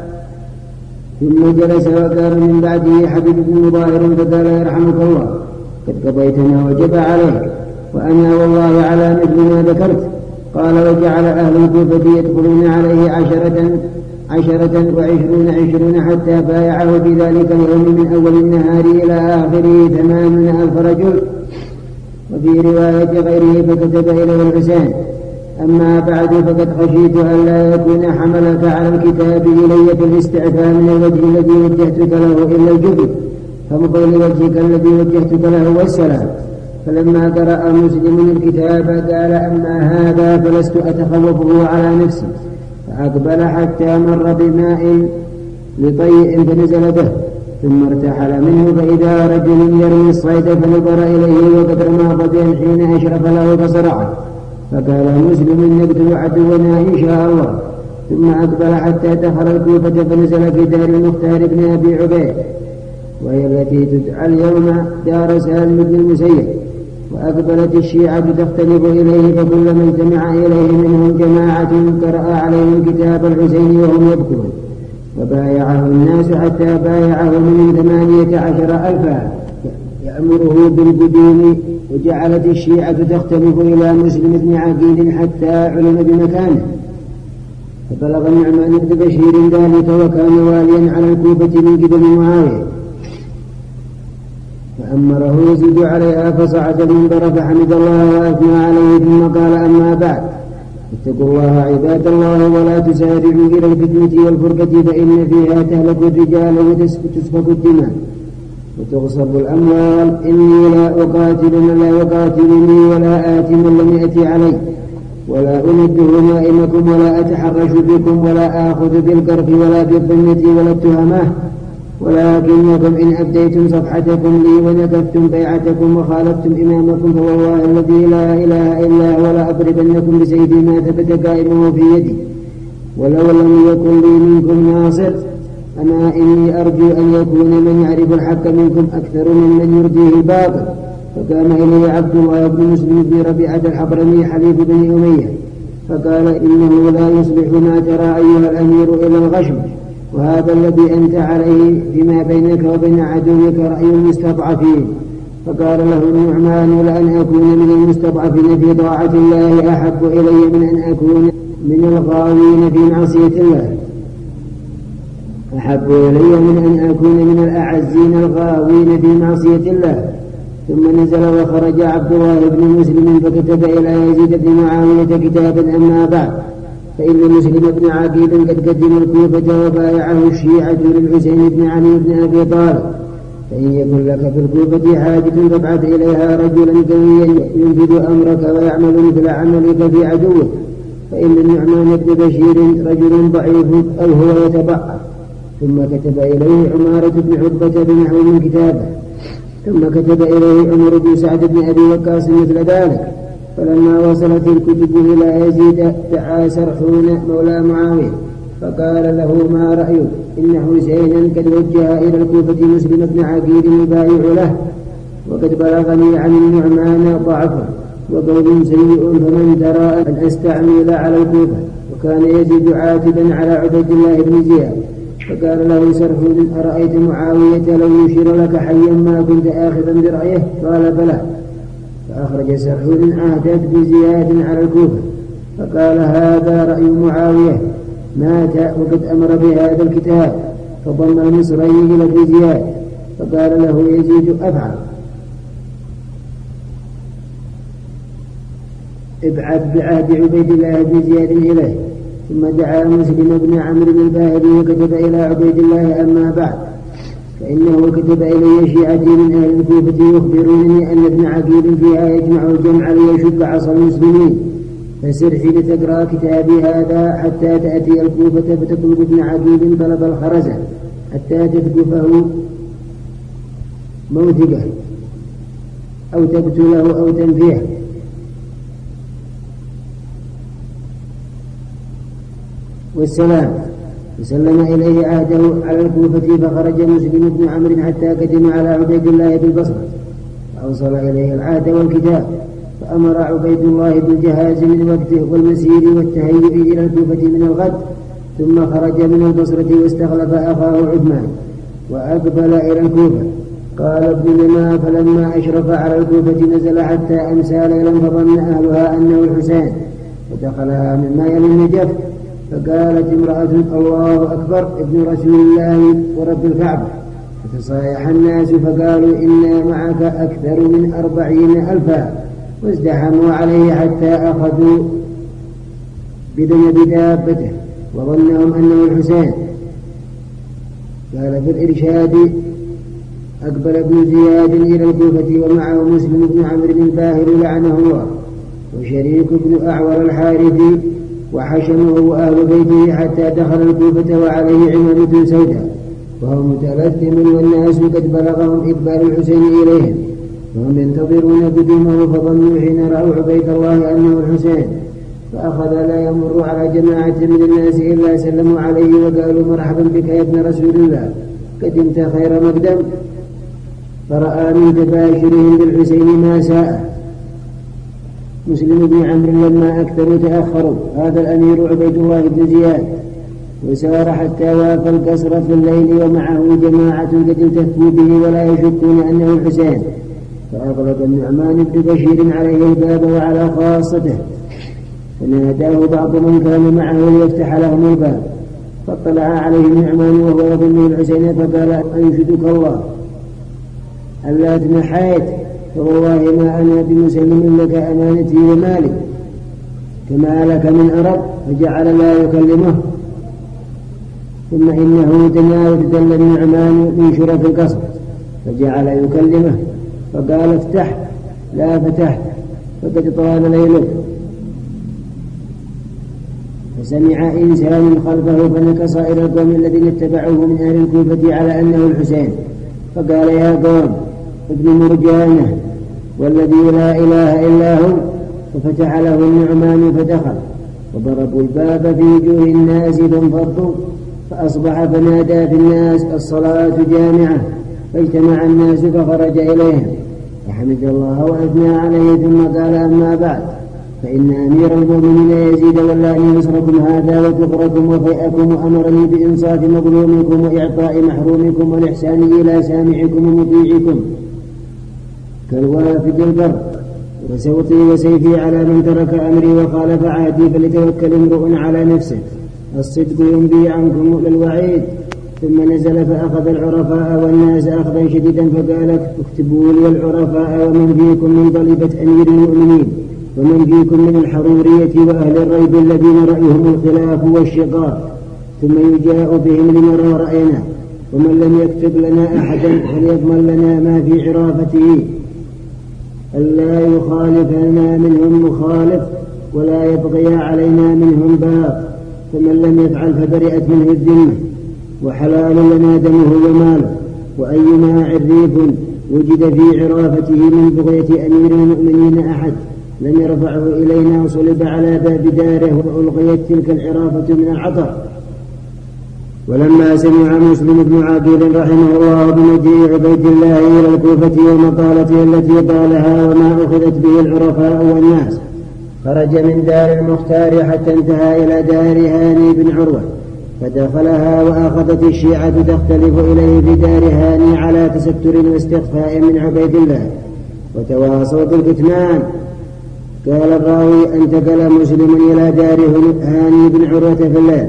ثم جلس وقال من بعده حبيب بن مظاهر فقال يرحمك الله قد قضيت ما وجب عليك وأنا والله على مثل ما ذكرت. قال وجعل أهل الكوفة يدخلون عليه عشرة عشرة وعشرون عشرون حتى بايعه بذلك اليوم من أول النهار إلى آخره ثمانون ألف رجل. وفي رواية غيره فكتب إليه الحسين أما بعد فقد خشيت أن لا يكون حملك على الكتاب إلي في الاستعفاء من الوجه الذي وجهتك له إلا الجبن فمضي لوجهك الذي وجهتك له والسلام. فلما قرأ مسلم الكتاب قال أما هذا فلست أتخوفه على نفسي فأقبل حتى مر بماء لطيء فنزل به ثم ارتحل منه فإذا رجل يرمي الصيد فنظر إليه وقد رمى ضبيا حين أشرف له فصرعه فقال مسلم نقتل عدونا إن شاء الله. ثم أقبل حتى دخل الكوفة فنزل في دار المختار بن أبي عبيد وهي التي تدعى اليوم دار سالم بن المسيب. وأقبلت الشيعة تختلف إليه فكلما اجتمع إليه منهم جماعة قرأ عليهم كتاب الحسين وهم يبكون وبايعه الناس حتى بايعه من ثمانية عشر ألفا يأمره بالقدوم. وجعلت الشيعة تختلف إلى مسلم بن عقيل حتى علم بمكانه فبلغ النعمان بن بشير ذلك وكان واليا على الكوفة من قبل معاوية فأمره يزيد عليها فصعد المنبر فحمد الله وأثنى عليه ثم قال أما بعد اتقوا الله عباد الله ولا تسارعوا إلى الفتنة والفرقة فإن فيها تهلك الرجال وتسفك الدماء وتغصب الأموال. إني لا أقاتل من لا يقاتلني ولا آتي من لم يأتي علي ولا أنده نائمكم ولا أتحرش بكم ولا آخذ بالقرف ولا بالظنة ولا التهمة ولكنكم إن أبديتم صفحتكم لي ونكثتم بيعتكم وخالفتم إمامكم فوالله الذي لا إله إلا هو لأضربنكم بسيفي ما ثبت قائمه في يدي ولو لم يكن لي منكم ناصر. أما إني أرجو أن يكون من يعرف الحق منكم أكثر من من يرجيه الباطل. فكان إليه عبد الله بن مسلم بن ربيعة الحضرمي حليف بن أمية فقال إنه لا يصلح ما ترى أيها الأمير إلى الغشم وهذا الذي أنت عليه فيما بينك وبين عدوك رأي المستضعفين. فقال له النعمان لأن أكون من المستضعفين في طاعة الله أحب إلي من أن أكون من الغاوين في معصية الله. أحب إلي من أن أكون من الأعزين الغاوين في معصية الله. ثم نزل وخرج عبد الله بن مسلم فكتب إلى يزيد بن معاوية كتابا. أما بعد، فإن مسلم بن عقيل قد قدم الكوفة وبايعه الشيعة للحسين بن علي بن أبي طالب، فإن يكن لك في الكوفة حاجة فابعث إليها رجلا قويا ينفذ أمرك ويعمل مثل عملك في عدوك، فإن النعمان بن بشير رجل ضعيف أو هو يتبعث. ثم كتب إليه عمارة بن عقبة بنحو من كتابه. ثم كتب إليه عمر بن سعد بن أبي وقاص مثل ذلك. فلما وصلت الكتب إلى يزيد دعا سرحون مولى معاوية فقال له: ما رأيك؟ إن حسينا قد وجه إلى الكوفة مسلم بن عقيل يبايع له، وقد بلغني عن النعمان ضعفا وقول سيء، فمن ترى أن أستعمل على الكوفة؟ وكان يزيد عاتبا على عبيد الله بن زياد. فقال له سرحون: أرأيت معاوية لو يشير لك حيا ما كنت آخذا برأيه؟ قال: بلى. فأخرج سرحون عهدا بزياد على الكوفة فقال: هذا رأي معاوية، مات وقد أمر بهذا الكتاب، فضم المصريين إلى ابن زياد. فقال له يزيد: أفعل، ابعث بعهد عبيد الله بن زياد إليه. ثم دعا مسلم بن عمرو الباهلي وكتب إلى عبيد الله: أما بعد، فإنه كتب إلي شيعتي من أهل الكوفة يخبرونني أن ابن عقيل فيها يجمع الجمع ليشد عصا المسلمين، فسر حين تقرأ كتابي هذا حتى تأتي الكوفة فتطلب ابن عقيل طلب الخرزة حتى تثقفه موثقه أو تقتله أو تنفيه. والسلام. وسلم إليه عهده على الكوفة. فخرج مسلم بن عمرو حتى قدم على عبيد الله بالبصرة فأوصل إليه العهد والكتاب، فأمر عبيد الله بالجهاز من وقته والمسير والتهيئ إلى الكوفة من الغد. ثم خرج من البصرة واستخلف أخاه عثمان وأقبل إلى الكوفة. قال ابن لما: فلما أشرف على الكوفة نزل حتى أمسى ليلا فظن أهلها أنه الحسين، فدخلها مما يلي النجف. فقالت امرأة: الله أكبر، ابن رسول الله ورب الكعبة. فتصايح الناس فقالوا: إنا معك أكثر من أربعين ألفا، وازدحموا عليه حتى أخذوا بذنب دابته وظنهم أنه الحسين. قال في الإرشاد: أقبل ابن زياد إلى الكوفة ومعه مسلم بن عمرو الباهلي لعنه الله، وشريك بن أعور الحارثي، وحشمه وأهل بيته حتى دخل الكوفة وعليه عمامة سوداء وهو متلثم، والناس قد بلغهم إقبال الحسين إليهم وهم ينتظرون قدومه. فظنوا حين رأوا عبيد الله أنه الحسين، فأخذ لا يمر على جماعة من الناس إلا سلموا عليه وقالوا: مرحبا بك يا ابن رسول الله، قدمت خير مقدم. فرأى من تباشرهم بالحسين ما ساء. مسلم بن عمرو لما أكثروا تأخروا. هذا الأمير عبيد الله بن زياد، وسار حتى وافى القصر في الليل ومعه جماعة قد التفوا به ولا يشكون أنه الحسين. فأغلق النعمان بن بشير عليه الباب وعلى خاصته، فناداه بعض من كان معه ليفتح لهم الباب، فاطلع عليه النعمان وهو يظن الحسين فقال: أنشدك الله ألا تنحيت، فوالله ما أنا بمسلم لك أمانتي ومالي، كما لك من أرض. فجعل لا يكلمه. ثم إنه دنا وتدل النعمان من شرف القصر فجعل يكلمه، فقال: افتح. لا فتحت، فقد طال ليلك. فسمع إنسان خلفه فنكص إلى القوم الذين اتبعوه من أهل الكوفة على أنه الحسين، فقال: يا قوم، ابن مرجانة والذي لا إله إلا هو. ففتح له النعمان فدخل، وضربوا الباب في وجوه الناس فانفضوا، فأصبح فنادى في الناس: الصلاة جامعة. فاجتمع الناس فخرج إليهم فحمد الله وأثنى عليه، ثم قال: أما بعد، فإن أمير المؤمنين يزيد ولاني نصركم هذا وكفركم وفيئكم، وأمرني بإنصاف مظلومكم وإعطاء محرومكم والإحسان إلى سامعكم ومطيعكم كالوافد البر، وسوطي وسيفي على من ترك أمري وخالف عهدي، فليتوكل امرؤ على نفسه، الصدق ينبي عنكم للوعيد. ثم نزل فأخذ العرفاء والناس أخذا شديدا فقال اكتبوا لي العرفاء ومن فيكم من طلبة أمير المؤمنين ومن فيكم من الحرورية وأهل الريب الذين رأيهم الخلاف والشقاق، ثم يجاء بهم لنرى رأينا، ومن لم يكتب لنا أحدا فليضمن لنا ما في عرافته ألا يخالفنا منهم مخالف ولا يبغي علينا منهم باق، فمن لم يفعل فبرئت منه الذمة، وحلال لنا دمه وماله. وأيما عريف وجد في عرافته من بغية أمير المؤمنين أحد لم يرفعه إلينا وصلب على باب داره وألقيت تلك العرافة من العطر. ولما سمع مسلم بن عقيل رحمه الله بمجيء عبيد الله إلى الكوفة ومقالته التي قالها وما أخذت به العرفاء والناس، خرج من دار المختار حتى انتهى إلى دار هاني بن عروة فدخلها، وأخذت الشيعة تختلف إليه في دار هاني على تستر واستخفاء من عبيد الله وتواصوا بالكتمان. قال الراوي انتقل مسلم إلى دار هاني بن عروة في الليل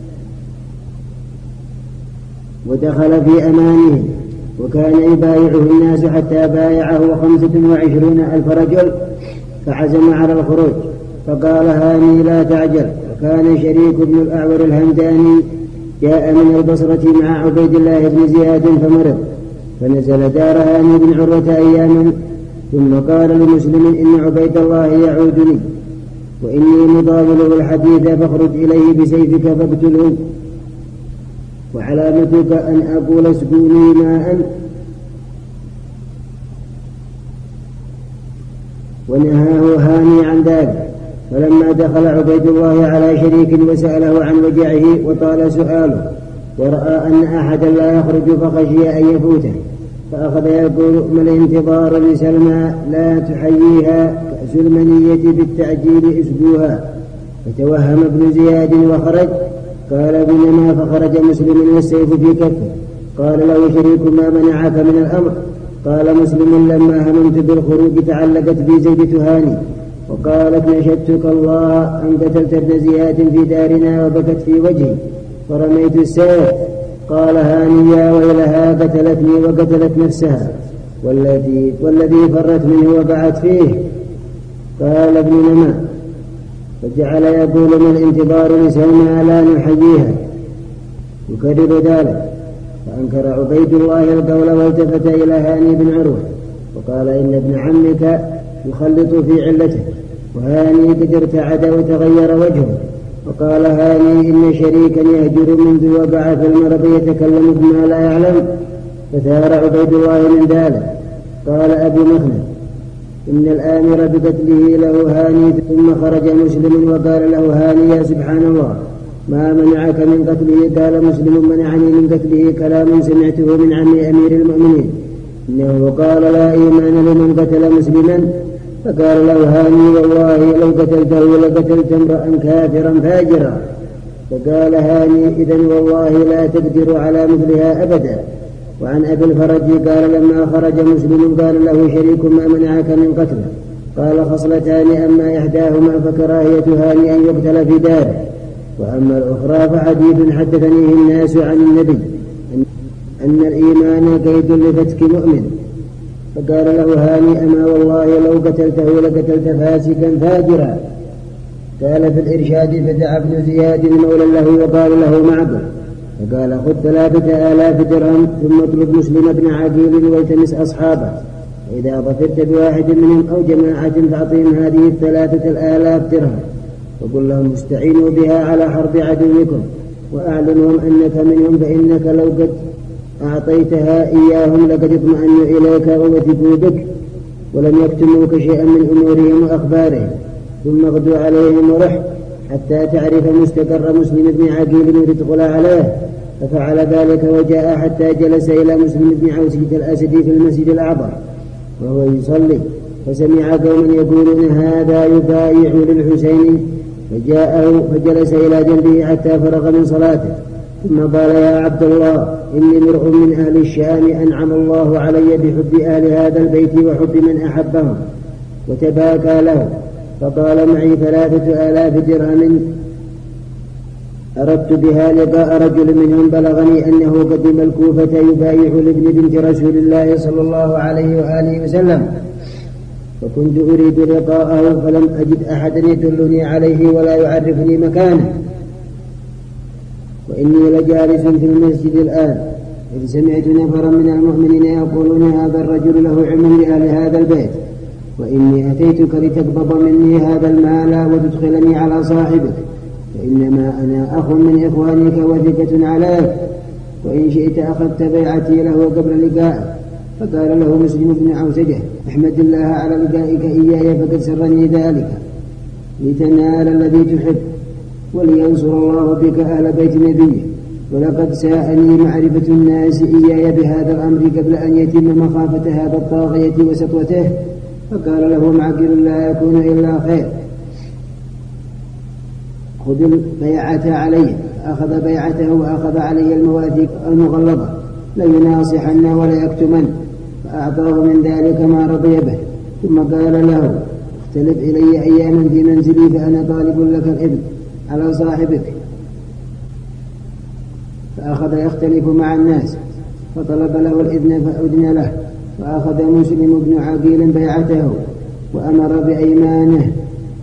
ودخل في أمانه، وكان يبايعه الناس حتى بايعه خمسة وعشرون ألف رجل فعزم على الخروج، فقال هاني لا تعجل. وكان شريك بن الأعور الهمداني جاء من البصرة مع عبيد الله بن زياد فمرض، فنزل دار هاني بن عروة أياما، ثم قال لمسلم إن عبيد الله يعودني وإني مضاوله الحديث فاخرج إليه بسيفك فاقتله، وعلامتك أن أقول اسقوني ماء، ونهاه هاني عن ذلك. فلما دخل عبيد الله على شريك وسأله عن وجعه وطال سؤاله ورأى أن أحدا لا يخرج فخشي أن يفوته، فأخذ يقول ما الانتظار لسلمى لا تحييها كأس المنية بالتعجيل اسقوها، فتوهم ابن زياد وخرج. قال بينما فخرج مسلم والسيف في كفه، قال له شريك ما منعك من الأمر؟ قال مسلم لما هممت بالخروج تعلقت في زيد تهاني وقالت نشدتك الله أن قتلت ابن زياد في دارنا وبكت في وجهي فرميت السيف. قال هاني يا ويلها قتلتني وقتلت نفسها والذي, والذي فرت منه وقعت فيه. قال ابن نما فجعل يقول من الانتظار لسلمى لا نحييها يكرر ذلك، فأنكر عبيد الله القول والتفت إلى هاني بن عروة وقال إن ابن عمك يخلط في علته، وهاني قد ارتعد وتغير وجهه. وقال هاني إن شريكا يهجر منذ وقع في المرض يتكلم بما لا يعلم، فثار عبيد الله من ذلك. قال أبو مخنف إن الآمر بقتله له هاني، ثم خرج مسلم وقال له هاني يا سبحان الله ما منعك من قتله؟ قال مسلم منعني من قتله كلام سمعته من عم أمير المؤمنين إنه قال لا إيمان لمن قتل مسلما. فقال له هاني والله لو قتلته لقتلت امرأ كافرا فاجرا. فقال هاني إذن والله لا تقدر على مثلها أبدا. وعن أبي الفرج قال لما خرج مسلم قال له شريك ما منعك من قتله؟ قال خصلتان أما إحداهما فكراهية هاني أن يقتل في داره، وأما الأخرى فحديث حدثنيه الناس عن النبي أن الإيمان قيد لفتك مؤمن. فقال له هاني أما والله لو قتلته لقتلت فاسقا فاجرا. قال في الإرشاد فدعا ابن زياد مولى له وقال له معقل، فقال خذ ثلاثة آلاف درهم ثم اطلب مسلم بن عقيل والتمس أصحابه، وإذا ظفرت بواحد منهم أو جماعة فأعطهم هذه الثلاثة الآلاف درهم وقل لهم استعينوا بها على حرب عدوكم وأعلنهم أنك منهم، فإنك لو قد أعطيتها إياهم لقد اطمأنوا إليك ووثقوا بك ولم يكتموك شيئا من أمورهم وأخبارهم، ثم اغدوا عليهم ورح حتى تعرف مستقر مسلم بن عقيل وتدخل عليه. ففعل ذلك وجاء حتى جلس إلى مسلم بن عوسية الأسدي في المسجد الأعظم وهو يصلي، فسمع قوما يقولون هذا يبايع للحسين، فجاءه فجلس إلى جنبه حتى فرغ من صلاته، ثم قال يا عبد الله إني امرؤ من أهل الشام أنعم الله علي بحب أهل هذا البيت وحب من أحبهم وتباكى له، فقال معي ثلاثة آلاف درهم أردت بها لقاء رجل منهم بلغني أنه قدم الكوفة يبايع لابن بنت رسول الله صلى الله عليه وآله وسلم، فكنت أريد لقاءه فلم أجد أحدا يدلني عليه ولا يعرفني مكانه، وإني لجالس في المسجد الآن إذ سمعت نفرا من المؤمنين يقولون هذا الرجل له علم لأهل هذا البيت، وإني أتيتك لتقبض مني هذا المال وتدخلني على صاحبك، فإنما أنا أخ من إخوانك وثقة عليك، وإن شئت أخذت بيعتي له قبل لقائك. فقال له مسلم بن عوسجة احمد الله على لقائك إياي فقد سرني ذلك لتنال الذي تحب ولينصر الله بك أهل بيت نبيه، ولقد ساءني معرفة الناس إياي بهذا الأمر قبل أن يتم مخافة هذا الطاغية وسطوته. فقال له معقل لا يكون إلا خير، خذ البيعة عليه. فأخذ بيعته وأخذ عليه المواثيق المغلظة ليناصحن ولا يكتمن، فأعطاه من ذلك ما رضي به، ثم قال له اختلف إلي أياما في منزلي فأنا طالب لك الإذن على صاحبك. فأخذ يختلف مع الناس فطلب له الإذن فأذن له، فأخذ مسلم بن عقيل بيعته وأمر بأيمانه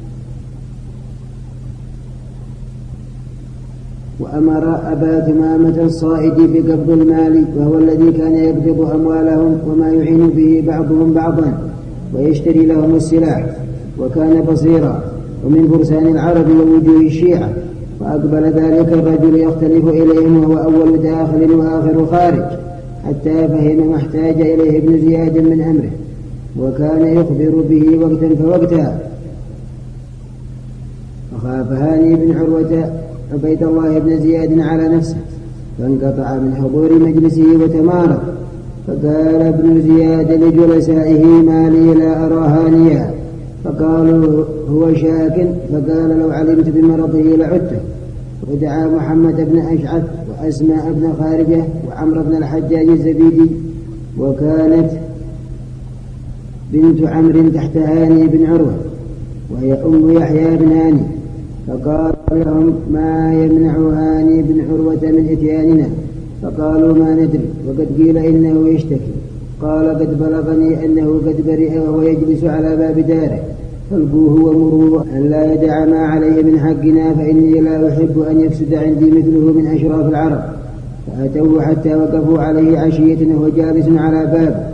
وأمر أبا ثمامة الصائد بقبض المال، وهو الذي كان يقبض أموالهم وما يعين به بعضهم بعضا ويشتري لهم السلاح، وكان بصيرا ومن فرسان العرب ووجوه الشيعة. وأقبل ذلك الرجل يختلف إليهم وهو أول داخل وآخر خارج، حتى فهم ما احتاج إليه ابن زياد من أمره، وكان يخبر به وقتا فوقتا. فخاف هاني بن عروة عبيد الله بن زياد على نفسه فانقطع من حضور مجلسه وتمارض، فقال ابن زياد لجلسائه ما لي لا أرى هانيا، فقالوا هو شاك، فقال لو علمت بمرضه لعدته. ودعا محمد بن أشعث وأسماء بن خارجة وعمر بن الحجاج الزبيدي، وكانت بنت عمرو تحت هاني بن عروة وهي أم يحيى بن هاني، فقال لهم ما يمنع هاني بن عروة من إتياننا؟ فقالوا ما ندري، وقد قيل إنه يشتكي. قال قد بلغني أنه قد برئ وهو يجلس على باب داره، فالقوه ومروه أن لا يدع ما عليه من حقنا، فإني لا أحب أن يفسد عندي مثله من أشراف العرب. فأتوه حتى وقفوا عليه عشية وهو جالس على باب.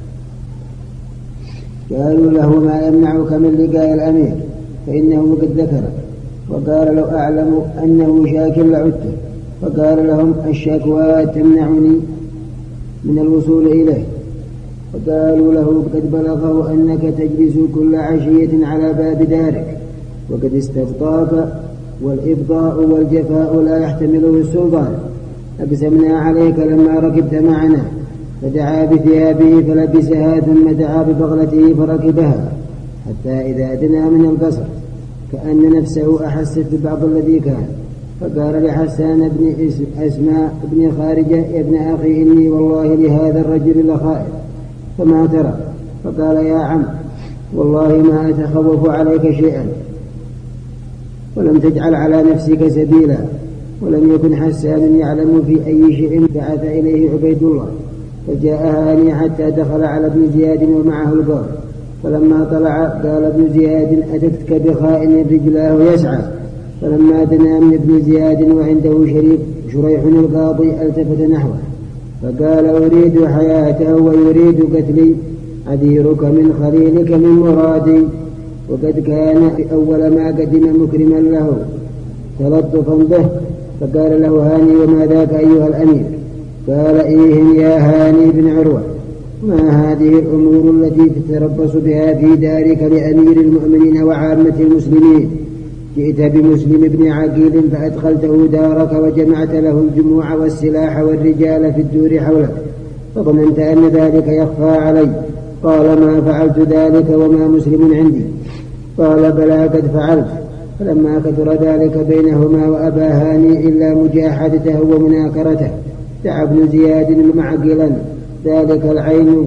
قالوا له ما يمنعك من لقاء الأمير؟ فإنه قد ذكر. وقال لو أعلم أنه شاك لعدته. فقال لهم الشكوى تمنعني من الوصول إليه. فقالوا له قد بلغه أنك تجلس كل عشية على باب دارك، وقد استبطاك، والإبطاء والجفاء لا يحتمله السلطان. أقسمنا عليك لما ركبت معنا، فدعا بثيابه فلبسها، ثم دعا ببغلته فركبها، حتى إذا دنا من القصر كأن نفسه أحست ببعض الذي كان، فقال لحسان بن أسماء بن خارجة يا ابن أخي إني والله لهذا الرجل لخائف، فما ترى؟ فقال يا عم والله ما أتخوف عليك شيئا، ولم تجعل على نفسك سبيلا. ولم يكن حسان يعلم في أي شيء بعث إليه عبيد الله، فجاء هاني حتى دخل على ابن زياد ومعه القوم. فلما طلع قال ابن زياد أتتك بخائن رجلاه يسعى. فلما دنا من ابن زياد وعنده شريك شريح القاضي التفت نحوه فقال أريد حياته ويريد قتلي، أديرك من خليلك من مرادي. وقد كان أول ما قدم مكرما له تلطفا به، فقال له هاني وما ذاك أيها الأمير؟ قال إيهم يا هاني بن عروة، ما هذه الأمور التي تتربص بها في دارك لأمير المؤمنين وعامة المسلمين؟ جئت بمسلم بن عقيل فأدخلته دارك وجمعت له الجموع والسلاح والرجال في الدور حولك، فظننت أن ذلك يخفى علي. قال ما فعلت ذلك وما مسلم عندي. قال بلى قد فعلت. فلما كثر ذلك بينهما وأبى هاني إلا مجاحدته ومناكرته، دعا ابن زياد معقلا ذلك العين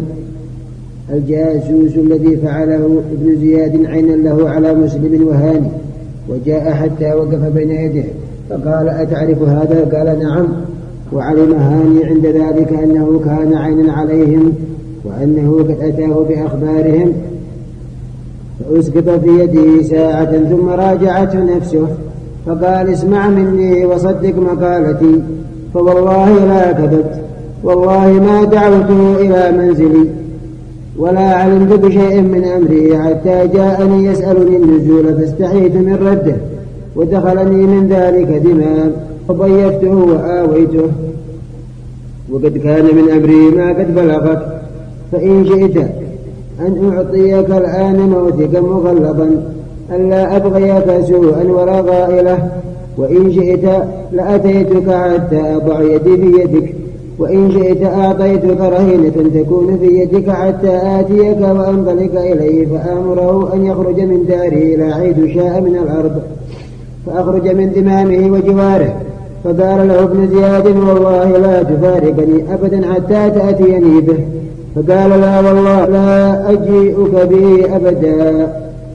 الجاسوس الذي فعله ابن زياد عينا له على مسلم وهاني، وجاء حتى وقف بين يديه فقال أتعرف هذا؟ قال نعم. وعلم هاني عند ذلك أنه كان عينا عليهم وأنه قد أتاه بأخبارهم، فأسقط في يده ساعة ثم راجعته نفسه فقال اسمع مني وصدق مقالتي، فوالله لا كذبت، والله ما دعوته إلى منزلي ولا علمت بشيء من أمري حتى جاءني يسألني النزول فاستحيت من رده، ودخلني من ذلك دماء فضيفته وآويته، وقد كان من أمري ما قد بلغك، فإن شئت أن أعطيك الآن موتك مغلظا ألا أبغيك سوءا ولا غائلة، وإن شئت لأتيتك حتى أضع يدي في يدك، وإن شئت أعطيتك رهينة تكون في يدك حتى آتيك وأنطلق إليه فآمره أن يخرج من داره إلى حيث شاء من الأرض، فأخرج من دمامه وجواره. فقال له ابن زياد والله لا تفارقني أبدا حتى تأتيني به، فقال لا والله لا أجيئك به أبدا،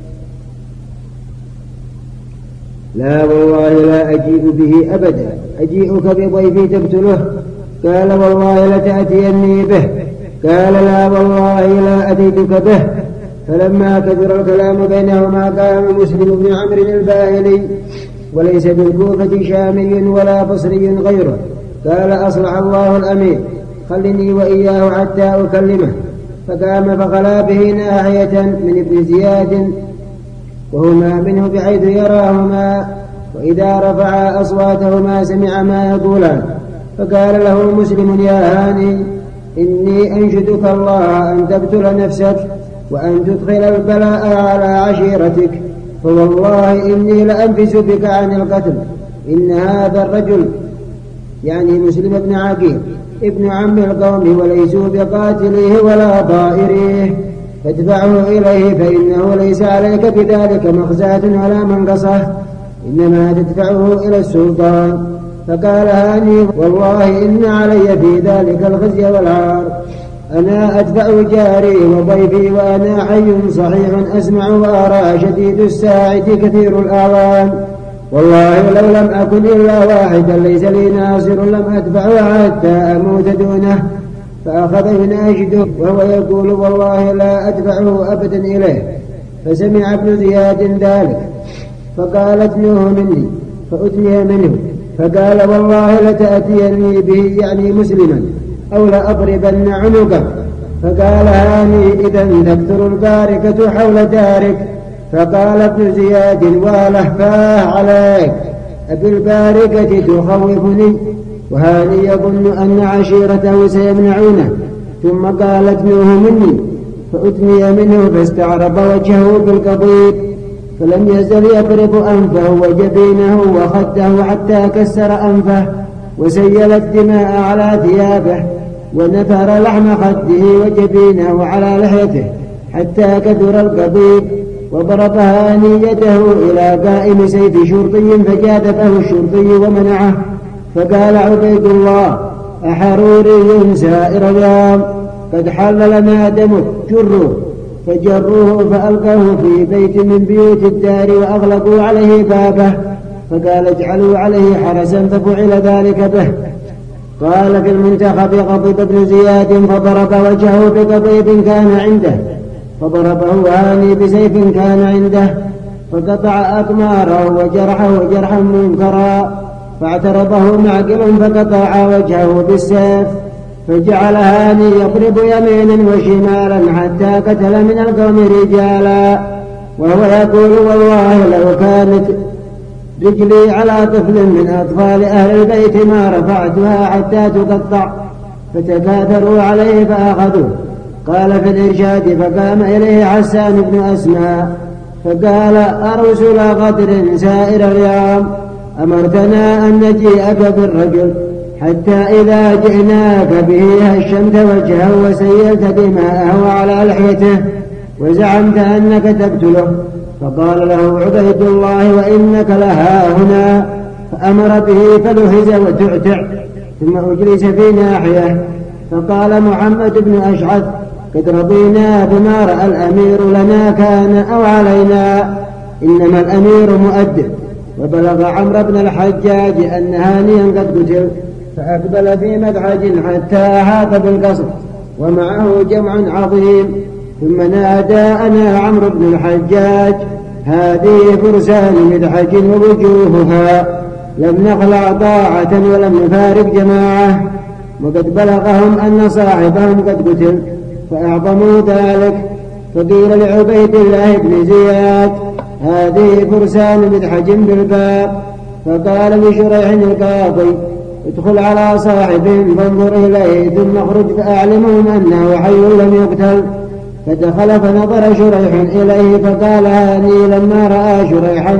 لا والله لا أجيء به أبدا، أجيئك بضيفي تقتله. قال والله لتأتيني به. قال لا والله لا أتيتك به. فلما كثر الكلام بينهما قام مسلم بن عمرو الباهلي وليس بالكوفة شامي ولا بصري غيره، قال أصلح الله الأمير خلني وإياه حتى أكلمه. فقام فخلا به ناحية من ابن زياد وهما منه بحيث يراهما، وإذا رفعا أصواتهما سمع ما يقولان. فقال له مسلم يا هاني إني أنشدك الله أن تقتل نفسك وأن تدخل البلاء على عشيرتك، فوالله إني لأنفس بك عن القتل، إن هذا الرجل يعني مسلم بن عقيل ابن عم القوم وليسوا بقاتليه ولا ضائريه، فادفعه إليه فإنه ليس عليك بذلك مخزاة ولا منقصة، إنما تدفعه إلى السلطان. فقال هاني والله إن علي في ذلك الخزي والعار، أنا أدفع جاري وضيفي وأنا حي صحيح أسمع وأرى شديد الساعة كثير الأعوان، والله لو لم أكن إلا واحدا ليس لي ناصر لم أدفعه حتى أموت دونه. فأخذ يناشده وهو يقول والله لا أدفعه أبدا إليه. فسمع ابن زياد ذلك فقال اتنوه مني، فأتني منه. فقال والله لتأتيني به يعني مسلما أو لأضربن عنقه. فقال هاني إذن تكثر الباركة حول دارك. فقال ابن زياد والهفاه عليك أبالباركة تخوفني، وهاني يظن أن عشيرته سيمنعونه. ثم قال اتنوه مني، فأتني منه فاستعرض وجهه بالقضيب، فلم يزل يضرب أنفه وجبينه وخده حتى كسر أنفه وسيل الدماء على ثيابه ونثر لحم خده وجبينه على لحيته حتى كثر القضيب. وضرب هاني يده إلى قائم سيف شرطي فجادفه الشرطي ومنعه. فقال عبيد الله أحروري سائر اليوم قد حل لنا دمك جروه. فجروه فألقوه في بيت من بيوت الدار وأغلقوا عليه بابه. فقال اجعلوا عليه حرسا ففعل ذلك به. قال في المنتخب غضب ابن زياد فضرب وجهه بقضيب كان عنده، فضربه هاني بسيف كان عنده فقطع أقماره وجرحه جرحا منكرا، فاعترضه معقل فقطع وجهه بالسيف. فجعل هاني يضرب يمينا وشمالا حتى قتل من القوم رجالا، وهو يقول والله لو كانت رجلي على طفل من أطفال أهل البيت ما رفعتها حتى تقطع. فتكاثروا عليه فأخذوه. قال في الإرشاد فقام إليه حسان بن أسماء فقال أرسل غدر سائر اليوم أمرتنا أن نجيئك بالرجل حتى إذا جئناك به هشمت وجهه وسيلت دماءه على لحيته وزعمت أنك تقتله. فقال له عبيد الله وإنك لها هنا، فأمر به فلهز وتعتع ثم أجلس في ناحية. فقال محمد بن أشعث قد رضينا بما رأى الأمير لنا كان أو علينا، إنما الأمير مؤدب وبلغ عمرو بن الحجاج أن هانيا قد قتل، فأقبل في مدحج حتى أحاط بالقصر ومعه جمع عظيم، ثم نادى أنا عمرو بن الحجاج هذه فرسان مدحج ووجوهها لم نخلع طاعة ولم نفارق جماعة، وقد بلغهم أن صاحبهم قد قتل فأعظموا ذلك. فقيل لعبيد الله بن زياد هذه فرسان مدحج بالباب، فقال لشريح القاضي ادخل على صاحبهم فانظر إليه ثم اخرج فأعلمهم أنه حي لم يقتل. فدخل فنظر شريح إليه فقال هاني لما رأى شريحا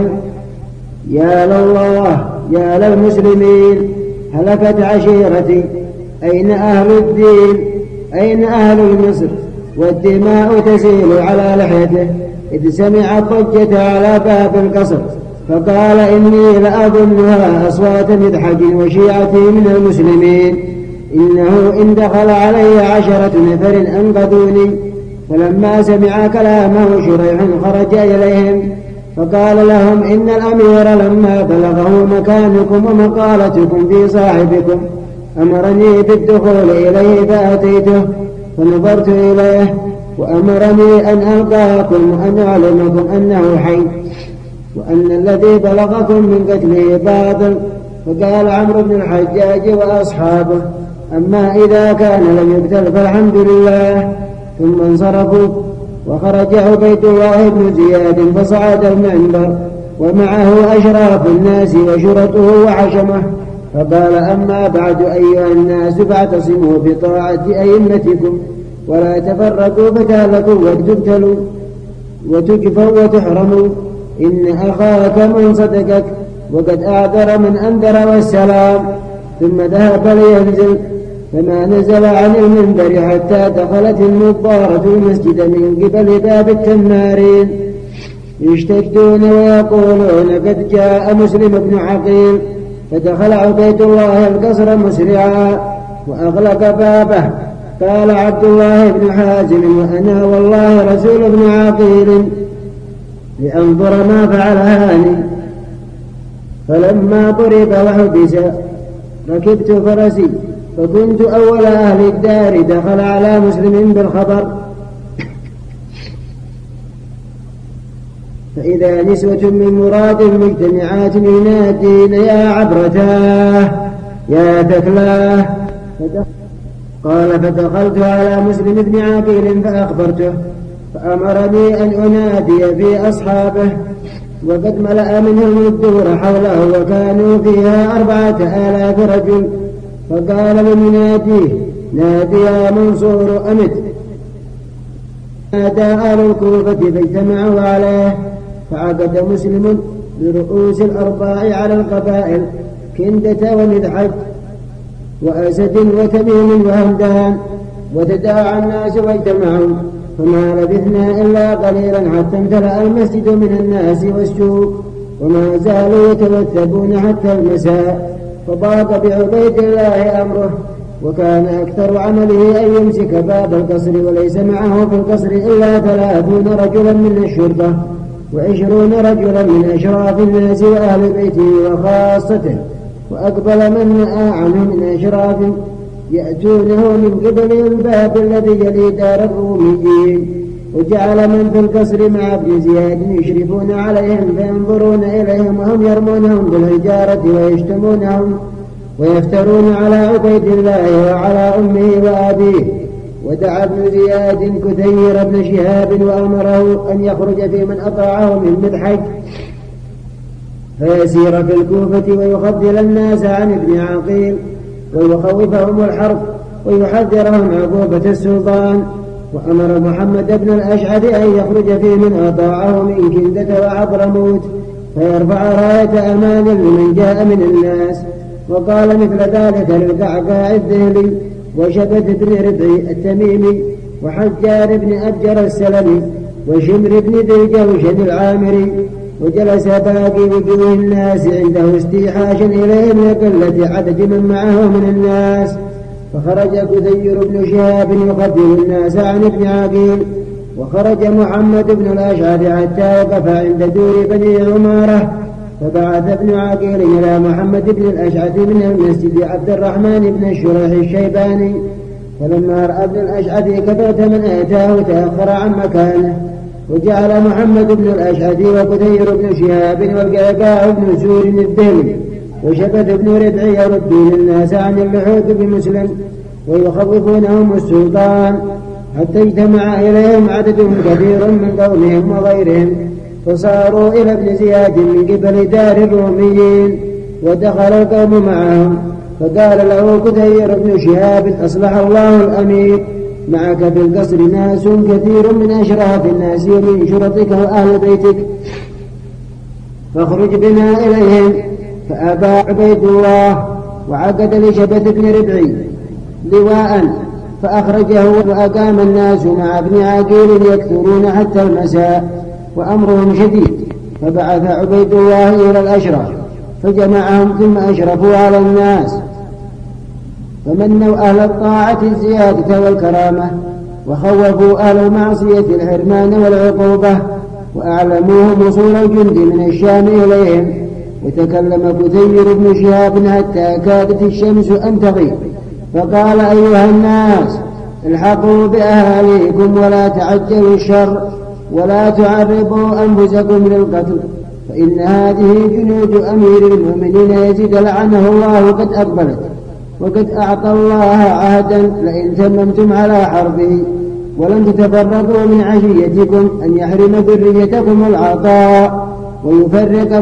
يا لله يا للمسلمين هلكت عشيرتي، أين أهل الدين أين أهل مصر، والدماء تسيل على لحيته، إذ سمع الضجة على باب القصر فقال إني لأظنها أصوات مدحج وشيعتي من المسلمين، إنه إن دخل علي عشرة نفر أنقذوني. فلما سمع كلامه شريح خرج إليهم فقال لهم إن الأمير لما بلغه مكانكم ومقالتكم في صاحبكم أمرني بالدخول إليه فأتيته فنظرت إليه وأمرني أن ألقاكم وأن أعلمكم أنه حي وأن الذي بلغكم من قتله باطل. فقال عمرو بن الحجاج وأصحابه أما إذا كان لم يقتل فالحمد لله. ثم انصرفوا وخرج عبيد الله بن زياد فصعد المنبر ومعه أشراف الناس وشرطه وحشمه فقال أما بعد أيها الناس فاعتصموا بطاعة أئمتكم ولا تفرقوا فتهلكوا وتقتلوا وتجفوا وتحرموا، إن أخاك من صدقك وقد أعذر من أنذر والسلام. ثم ذهب لينزل فما نزل عن المنبر حتى دخلت النظارة المسجد من قبل باب التمارين يشتدون ويقولون قد جاء مسلم بن عقيل. فدخل عبيد الله القصر مسرعا وأغلق بابه. قال عبد الله بن حازم وأنا والله رسول بن عقيل لأنظر ما فعل هاني. فلما ضرب وحبس ركبت فرسي فكنت أول أهل الدار دخل على مسلم بالخبر، فإذا نسوة من مراد مجتمعات ينادين يا عبرتاه يا ثكلاه. قال فدخلت على مسلم بن عقيل فأخبرته فأمرني أن أنادي في أصحابه وقد ملأ منهم الدور حوله وكانوا فيها أربعة آلاف رجل. فقال لمناديه نادي يا منصور أمت. نادى أهل الكوفة فاجتمعوا عليه فعقد مسلم برؤوس الأرباع على القبائل كندة ومدحج وأسد وتميم وهمدان وتداعى الناس واجتمعوا، فما لبثنا إلا قليلا حتى امتلأ المسجد من الناس والسوق وما زالوا يتوثبون حتى المساء. فضاق بعبيد الله أمره وكان أكثر عمله أن يمسك باب القصر وليس معه في القصر إلا ثلاثون رجلا من الشرطة وعشرون رجلا من أشراف الناس وأهل بيته وخاصته. وأقبل من نأى عنه من أشراف يأتونه من قبل الباب الذي يلي دار الروميين، وجعل من في القصر مع ابن زياد يشرفون عليهم فينظرون إليهم وهم يرمونهم بالحجارة ويشتمونهم ويفترون على عبيد الله وعلى أمه وأبيه. ودعا ابن زياد كثير بن شهاب وأمره أن يخرج في من أطاعه من مدحج فيسير في الكوفة ويخذل الناس عن ابن عقيل ويخوفهم الحرب ويحذرهم عقوبة السلطان. وأمر محمد بن الأشعث أن يخرج في من أطاعه من كندة وعضرموت فيرفع راية أمان لمن جاء من الناس. وقال مثل ذلك للقعقاع الذهلي وشبت بن ربعي التميمي وحجار بن أبجر السلمي وشمر بن ذي الجوشن العامري. وجلس باقي وجوه الناس عنده استيحاشا إليهم لقلة عدد من معه من الناس. فخرج كثير بن شهاب يخبر الناس عن ابن عقيل. وخرج محمد بن الأشعث حتى وقف عند دور بني عمارة فبعث ابن عقيل إلى محمد بن الأشعث من المسجد عبد الرحمن بن الشريح الشيباني، فلما رأى ابن الأشعث كثرة من أتاه تأخر عن مكانه، وجعل محمد بن الأشعث وكثير بن شهاب والقعقاع بن سور الدهلي وشبث بن ربع يردون الناس عن اللحوق بمسلم ويخوفونهم السلطان، حتى اجتمع إليهم عدد كثير من قومهم وغيرهم، فصاروا إلى ابن زياد من قبل دار الروميين، ودخل القوم معهم، فقال له كثير بن شهاب: أصلح الله الأمير، معك في القصر ناس كثير من أشراف الناس ومن شرطك وأهل بيتك، فاخرج بنا إليهم. فأبى عبيد الله، وعقد لشبث بن ربعي لواء فأخرجه، وأقام الناس مع ابن عقيل يكثرون حتى المساء وأمرهم شديد. فبعث عبيد الله إلى الأشراف فجمعهم، ثم أشرفوا على الناس، فمنوا أهل الطاعة الزيادة والكرامة، وخوفوا أهل المعصية الحرمان والعقوبة، وأعلموهم وصول الجند من الشام إليهم. وتكلم كثير بن شهاب حتى كادت الشمس أن تغيب، فقال: أيها الناس، الحقوا بأهاليكم ولا تعجلوا الشر، ولا تعرضوا أنفسكم للقتل، فإن هذه جنود أمير المؤمنين يزيد لعنه الله قد أقبلت، وقد أعطى الله عهدا لئن تممتم على حربه ولم تتفرقوا من عشيتكم أن يحرم ذريتكم العطاء، ويفرق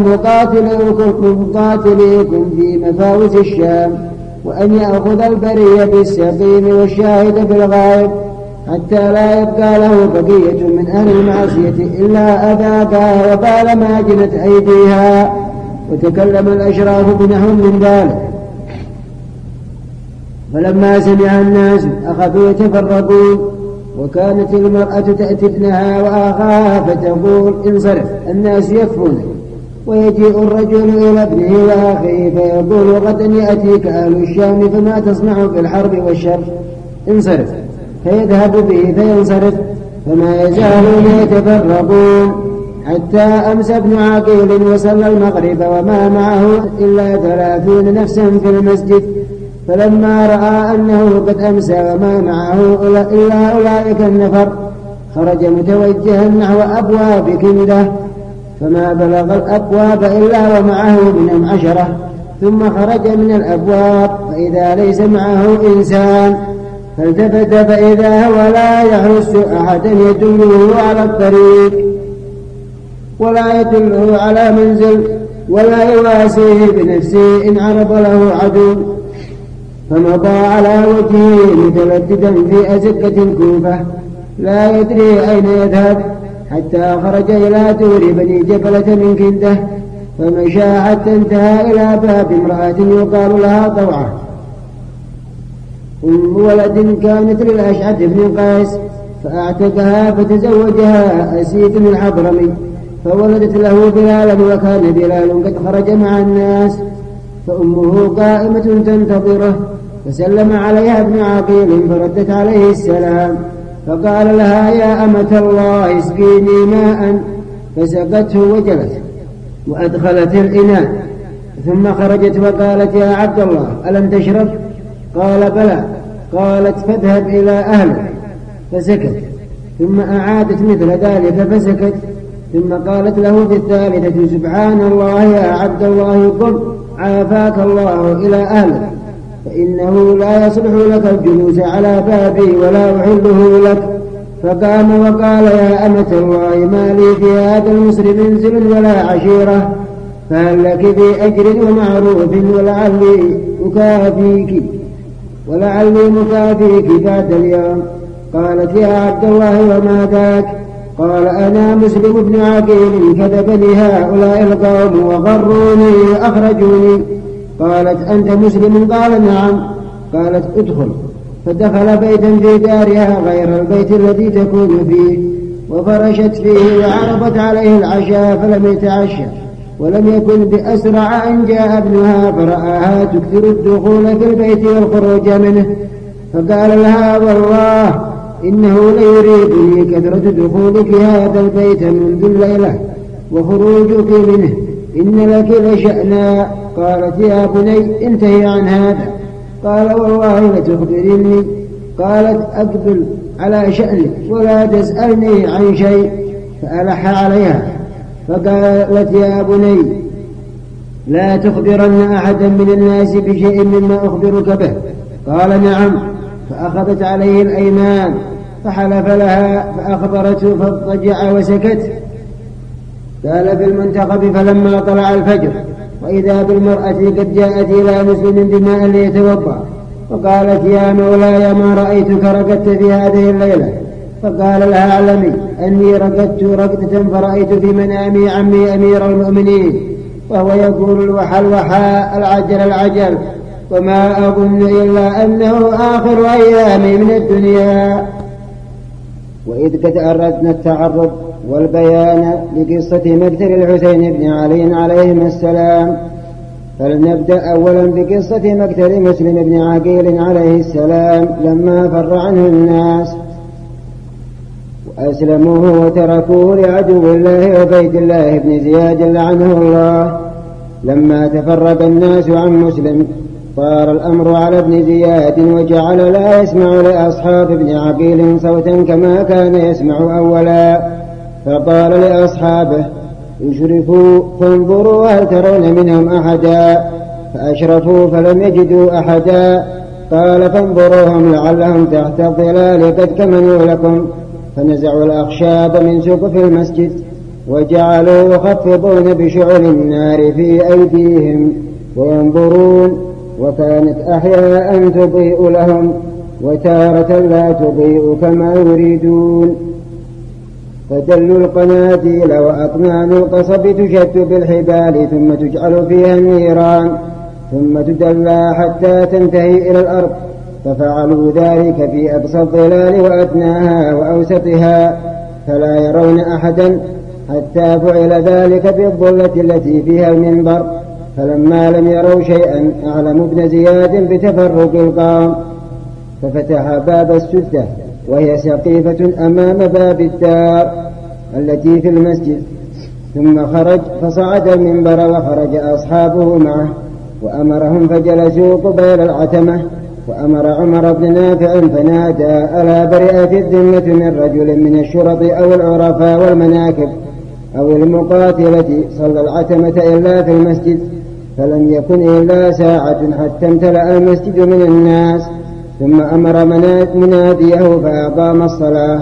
مقاتليكم في مفاوز الشام، وأن يأخذ البري بالسقيم والشاهد بالغائب، حتى لا يبقى له بقية من أهل المعصية إلا أذاقها وبال ما جنت أيديها. وتكلم الأشراف بنحو من ذلك، فلما سمع الناس أخذوا يتفرقون، وكانت المرأة تأتي ابنها وأخاها فتقول: انصرف، الناس يكفون. ويجيء الرجل إلى ابنه وأخيه فيقول: غدا يأتيك أهل الشام فما تصنع في الحرب والشر، انصرف، فيذهب به فينصرف، فما يزالون يتفرقون، حتى أمسى ابن عقيل وصلى المغرب وما معه إلا ثلاثون نفسا في المسجد. فلما رأى أنه قد أمسى وما معه إلا أولئك النفر، خرج متوجها نحو أبواب كندة، فما بلغ الأبواب إلا ومعه منهم عشرة، ثم خرج من الأبواب فإذا ليس معه إنسان، فالتفت فإذا هو لا يحرس أحدا يدله على الطريق، ولا يدله على منزل، ولا يواسيه بنفسه إن عرض له عدو. فمضى على وجهه متلددا في أزقة الكوفة لا يدري أين يذهب، حتى خرج إلى دور بني جبلة من كنده، فمشى حتى انتهى إلى باب امرأة يقال لها طوعة، أم ولد كانت للأشعث بن قيس، فأعتقها فتزوجها أسيد الحضرمي، فولدت له بلالا، وكان بلال قد خرج مع الناس، فأمه قائمة تنتظره، فسلم عليها ابن عقيل فردت عليه السلام، فقال لها: يا أمة الله اسقيني ماء، فسقته وجلت وأدخلت الإناء، ثم خرجت وقالت: يا عبد الله ألم تشرب؟ قال: بلى. قالت: فاذهب إلى أهلك، فسكت، ثم أعادت مثل ذلك فسكت، ثم قالت له في الثالثة: سبحان الله يا عبد الله، قم عافاك الله إلى أهلك، فإنه لا يصلح لك الجلوس على بابي ولا أحله لك. فقام وقال: يا أمة الله، ما لي في هذا المصر منزل ولا عشيرة، فهل لك في أجر ومعروف ولعلي أكافيك ولعلي مكافيك بعد اليوم. قالت: يا عبد الله وما ذاك؟ قال: أنا مسلم بن عقيل، كذبني هؤلاء القوم وغروني وأخرجوني. قالت: أنت مسلم؟ قال: نعم. قالت: ادخل. فدخل بيتا في دارها غير البيت الذي تكون فيه، وفرشت فيه وعرضت عليه العشاء فلم يتعشى، ولم يكن بأسرع أن جاء ابنها فرآها تكثر الدخول في البيت والخروج منه، فقال لها: والله إنه ليريبني كثرة دخولك هذا البيت منذ الليلة وخروجك منه، إن لك لشأنا. قالت يا بني انتهي عن هذا. قال والله لتخبرني. قالت أقبل على شأنك ولا تسألني عن شيء. فألح عليها فقالت يا بني لا تخبرن أحدا من الناس بشيء مما أخبرك به. قال نعم. فأخذت عليه الأيمان فحلف لها فأخبرته فاضطجع وسكت. قال في المنتخب فلما طلع الفجر وإذا بالمرأة قد جاءت إلى مسلم بماء ليتوضأ فقالت يا مولاي ما رأيتك رقدت في هذه الليلة. فقال لها اعلمي أني رقدت رقدة فرأيت في منامي عمي أمير المؤمنين وهو يقول الوحى الوحى العجل العجل وما أظن إلا أنه آخر أيامي من الدنيا. وإذ قد أردنا التعرض والبيان لقصة مقتل الحسين بن علي عليهما السلام، فلنبدأ أولا بقصة مقتل مسلم بن عقيل عليه السلام لما فر عنه الناس وأسلموه وتركوه لعدو الله وبيت الله بن زياد لعنه الله. لما تفرق الناس عن مسلم صار الأمر على ابن زياد وجعل لا يسمع لأصحاب ابن عقيل صوتا كما كان يسمع أولا، فقال لأصحابه اشرفوا فانظروا هل ترون منهم أحدا، فأشرفوا فلم يجدوا أحدا. قال فانظروهم لعلهم تحت الظلال قد كمنوا لكم، فنزعوا الأخشاب من سقف المسجد وجعلوا يخفضون بشعل النار في أيديهم وينظرون، وكانت أحياء تضيء لهم وتارة لا تضيء كما يريدون. فدلوا القناديل وأطنان القصب تشد بالحبال ثم تجعل فيها النيران ثم تدلى حتى تنتهي إلى الأرض، ففعلوا ذلك في أقصى الظلال وأدناها وأوسطها فلا يرون أحدا، حتى فعل ذلك بالظلة التي فيها المنبر. فلما لم يروا شيئا أعلم ابن زياد بتفرق القوم، ففتح باب السدة وهي سقيفة أمام باب الدار التي في المسجد، ثم خرج فصعد المنبر وخرج أصحابه معه وأمرهم فجلسوا قبيل العتمة. وأمر عمر بن نافع فنادى ألا برئت الذمة من رجل من الشرط أو العرفاء والمناكب أو المقاتلة صلى العتمة إلا في المسجد، فلم يكن إلا ساعة حتى امتلأ المسجد من الناس. ثم أمر مناديه فأقام الصلاة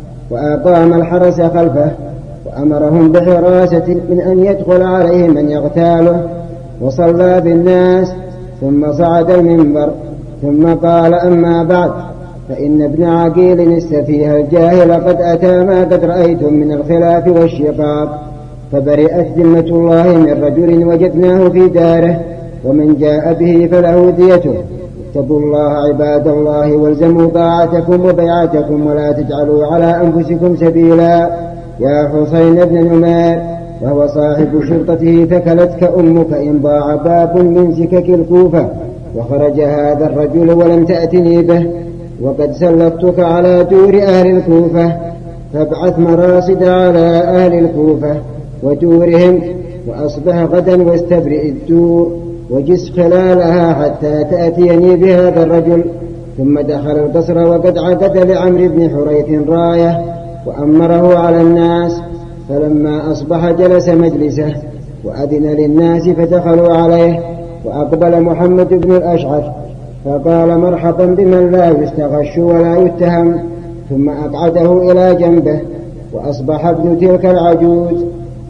وأقام الحرس خلفه وأمرهم بحراسة من أن يدخل عليه من يغتاله، وصلى بالناس ثم صعد المنبر ثم قال أما بعد فإن ابن عقيل السفيه الجاهل قد أتى ما قد رأيتم من الخلاف والشقاق، فبرئت ذمة الله من رجل وجدناه في داره ومن جاء به فله ديته. اتقوا الله عباد الله والزموا طاعتكم وبيعتكم ولا تجعلوا على أنفسكم سبيلا. يا حسين بن نمير وهو صاحب شرطته ثكلتك أمك إن ضاع باب من سكك الكوفة. وخرج هذا الرجل ولم تأتني به وقد سلطتك على دور أهل الكوفة، فابعث مراصد على أهل الكوفة ودورهم وأصبح غدا واستبرئ الدور وجس خلالها حتى تأتيني بهذا الرجل. ثم دخل القصر وقد عقد لعمرو بن حريث راية وأمره على الناس، فلما أصبح جلس مجلسه وأذن للناس فدخلوا عليه، وأقبل محمد بن الأشعث فقال مرحبا بمن لا يستغش ولا يتهم، ثم أقعده إلى جنبه. وأصبح ابن تلك العجوز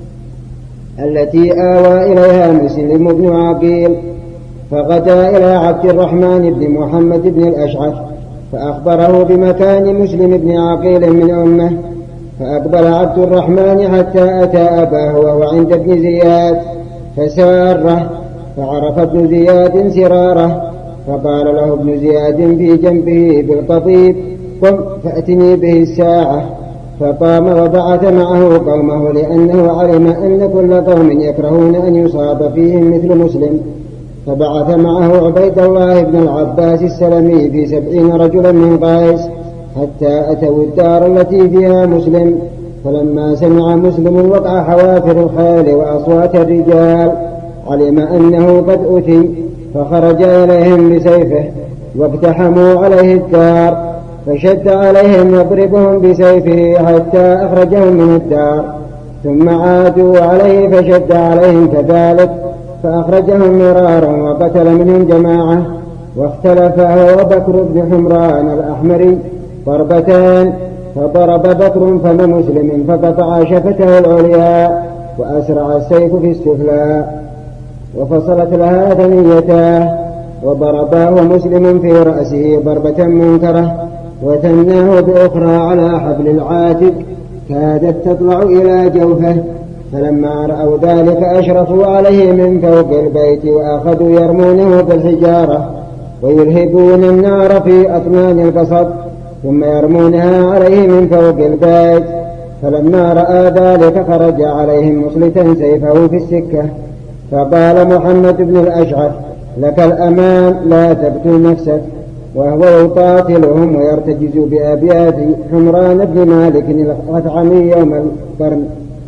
التي آوى إليها مسلم بن عقيل فغدا إلى عبد الرحمن بن محمد بن الأشعث فأخبره بمكان مسلم بن عقيل من أمه. فأقبل عبد الرحمن حتى أتى أباه وهو عند ابن زياد فساره، فعرف ابن زياد سراره، فقال له ابن زياد في جنبه بالقضيب قم فأتني به الساعة. فقام وبعث معه قومه لأنه علم أن كل قوم يكرهون أن يصاب فيهم مثل مسلم، فبعث معه عبيد الله بن العباس السلمي في سبعين رجلا من قيس حتى أتوا الدار التي فيها مسلم، فلما سمع مسلم وقع حوافر الخيل وأصوات الرجال علم أنه قد أتي، فخرج إليهم بسيفه واقتحموا عليه الدار، فشد عليهم يضربهم بسيفه حتى أخرجهم من الدار، ثم عادوا عليه فشد عليهم كذلك فأخرجهم مرارا وقتل منهم جماعة. واختلف هو وبكر بن حمران الأحمري ضربتان، فضرب بكر فم مسلم فقطع شفته العليا وأسرع السيف في السفلى وفصلت لها ثنيتاه، وضرباه مسلم في رأسه ضربة منكرة وثناه بأخرى على حبل العاتق كادت تطلع إلى جوفه. فلما رأوا ذلك أشرفوا عليه من فوق البيت وأخذوا يرمونه بالحجارة ويلهبون النار في أطنان القصب ثم يرمونها عليه من فوق البيت. فلما رأى ذلك خرج عليهم مسلتا سيفه في السكة، فقال محمد بن الأشعث لك الأمان لا تقتل نفسك، وهو يقاتلهم ويرتجز بأبيات حمران بن مالك الأطعمي يوم القرن: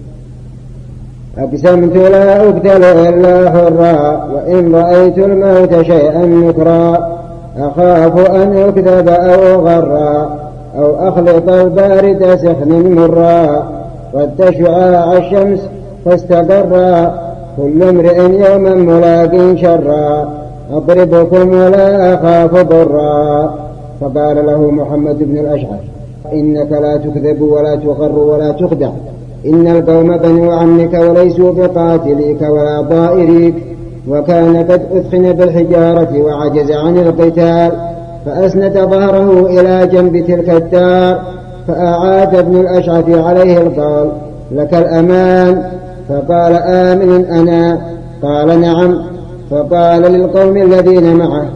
أقسمت لا أقتل إلا حرا، وإن رأيت الموت شيئا نكرا، أخاف أن أكذب أو غرا، أو أخلط البارد سخن مرا، رد شعاع الشمس فاستقرا، كل امرئ يوما ملاق شرا، أضربكم ولا أخاف ضرا. فقال له محمد بن الأشعث: إنك لا تكذب ولا تغر ولا تخدع، إن القوم بنو عمك وليسوا بقاتليك ولا ضائريك. وكان قد أثخن بالحجارة وعجز عن القتال، فأسند ظهره إلى جنب تلك الدار، فأعاد ابن الأشعث عليه القول: لك الأمان. فقال: آمن أنا؟ قال: نعم. فقال للقوم الذين معه: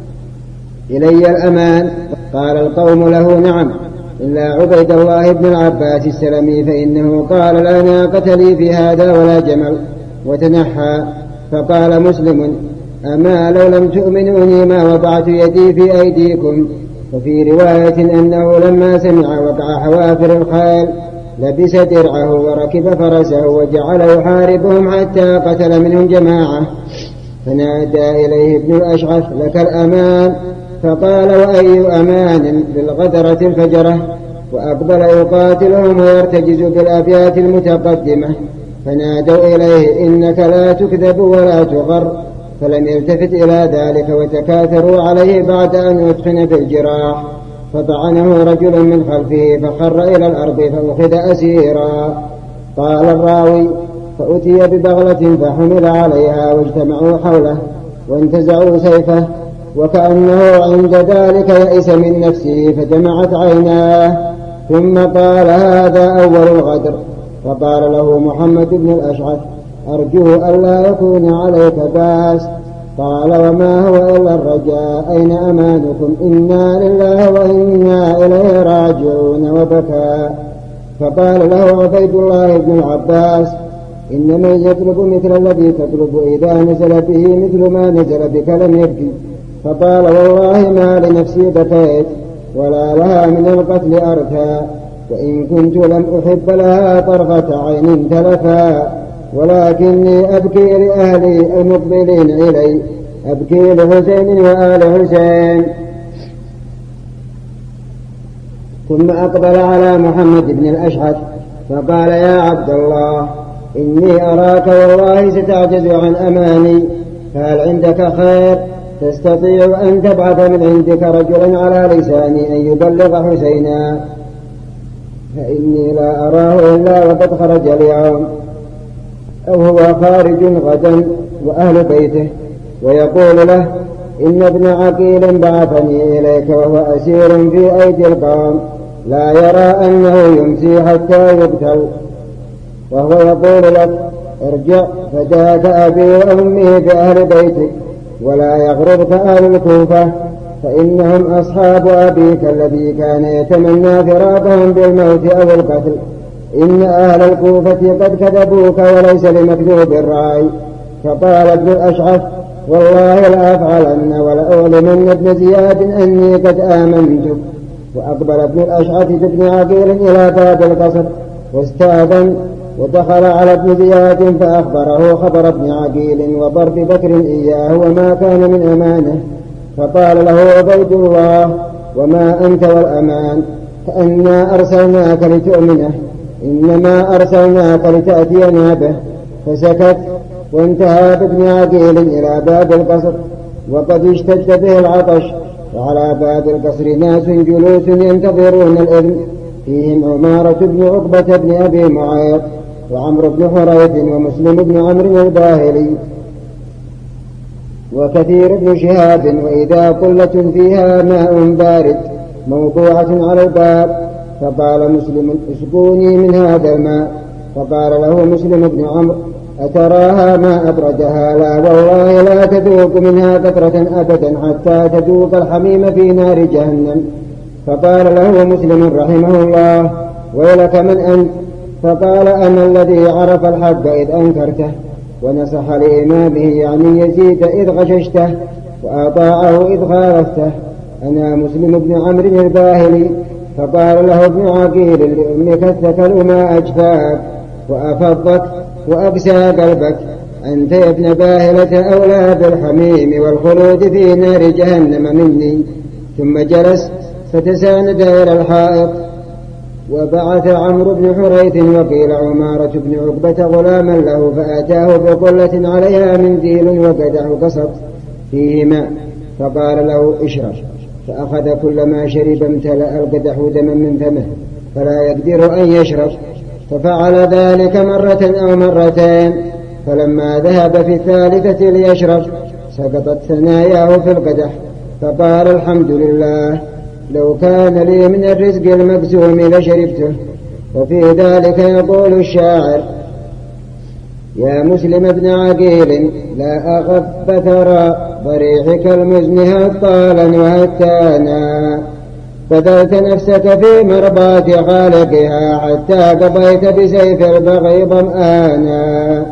إلي الأمان؟ قال القوم له: نعم، إلا عبيد الله بن العباس السلمي، فإنه قال: لا ناقة لي في هذا ولا جمل، وتنحى. فقال مسلم: أما لو لم تؤمنوني ما وضعت يدي في أيديكم. وفي رواية أنه لما سمع وقع حوافر الخيل لبس درعه وركب فرسه وجعل يحاربهم حتى قتل منهم جماعة. فنادى إليه ابن الأشعث: لك الأمان. فقال: وأي أمان بالغدرة الفجرة. وأقبل يقاتلهم ويرتجز بالأبيات المتقدمة. فنادوا إليه: إنك لا تكذب ولا تغر. فلم يلتفت إلى ذلك، وتكاثروا عليه بعد أن أدخن بالجراح، فطعنه رجل من خلفه فخر إلى الأرض فأخذ أسيرا. قال الراوي: فأتي ببغلة فحمل عليها واجتمعوا حوله وانتزعوا سيفه، وكأنه عند ذلك يئس من نفسه فدمعت عيناه، ثم قال: هذا أول الغدر. فقال له محمد بن الأشعث: أرجو ألا يكون عليك باس. قال: وما هو إلا الرجاء، أين أمانكم؟ إنا لله وإنا إليه راجعون. وبكى. فقال له عبيد الله بن العباس: إن من يطلب مثل الذي تطلب إذا نزل به مثل ما نزل بك لم يبكي. فقال: والله ما لنفسي بكيت ولا لها من القتل أرثى، وإن كنت لم أحب لها طرفة عين تلفا، ولكني أبكي لأهلي المقبلين إلي، أبكي لحسين وآل حسين. ثم أقبل على محمد بن الأشعث فقال: يا عبد الله، إني أراك والله ستعجز عن أماني، فهل عندك خير تستطيع أن تبعث من عندك رجلا على لساني أن يبلغ حسينا، فإني لا أراه إلا وقد خرج اليوم، أو هو خارج غدا وأهل بيته، ويقول له: إن ابن عقيل بعثني إليك وهو أسير في أيدي القوم، لا يرى أنه يمسي حتى يقتل، وهو يقول لك: ارجع فداك أبي وأمي بأهل بيتك، ولا يغررك أهل الكوفة، فإنهم أصحاب أبيك الذي كان يتمنى فراقهم بالموت أو القتل. إن أهل الكوفة قد كذبوك وليس لمكذوب الرأي. فقال ابن الأشعث: والله لأفعلن ولأعلمن ابن زياد أني قد آمنتك. وأقبل ابن الأشعث بن عقيل إلى باب القصر، واستأذن ودخل على ابن زياد فأخبره خبر ابن عقيل وضرب بكر إياه وما كان من أمانه، فقال له عبيد الله: وما أنت والأمان؟ فإنا أرسلناك لتؤمنه، إنما أرسلناك لتأتينا به. فسكت وانتهى بابن عقيل إلى باب القصر وقد اشتد به العطش، وعلى باب القصر ناس جلوس ينتظرون الإذن، فيهم عمارة بن عقبة بن أبي معيط وعمرو بن حريث ومسلم بن عمرو الباهلي وكثير بن شهاب، وإذا قلة فيها ماء بارد موضوعة على الباب، فقال مسلم: اسقوني من هذا الماء. فقال له مسلم بن عمرو: أتراها ما أبردها؟ لا والله لا تذوق منها قطرة أبدا حتى تذوق الحميم في نار جهنم. فقال له مسلم رحمه الله: ويلك من أنت؟ فقال: أنا الذي عرف الحق إذ أنكرته، ونصح لإمامه يعني يزيد إذ غششته، وأطاعه إذ خالفته، أنا مسلم بن عمرو الباهلي. فقال له ابن عقيل لأمك: الثكل ما أجفاك وأفضك وأقسى قلبك، أنت يا ابن باهلة أولى بالحميم والخلود في نار جهنم مني. ثم جلس فتساند إلى الحائط، وبعث عمرو بن حريث وقيل عمارة بن عقبة غلاما له، فأتاه بقلة عليها منديل وقدح قصب فيه ماء، فقال له: اشرب. فأخذ كل ما شرب امتلأ القدح دما من فمه فلا يقدر أن يشرب، ففعل ذلك مرة أو مرتين، فلما ذهب في الثالثة ليشرب سقطت ثناياه في القدح، فقال: الحمد لله، لو كان لي من الرزق المقسوم لشربته. وفي ذلك يقول الشاعر: يا مسلم ابن عقيل لا أغب ثرى ضريحك المزن هطالا وهتانا، بذلت نفسك في مرضاة خالقها حتى قضيت بسيف البغي ظمآنا،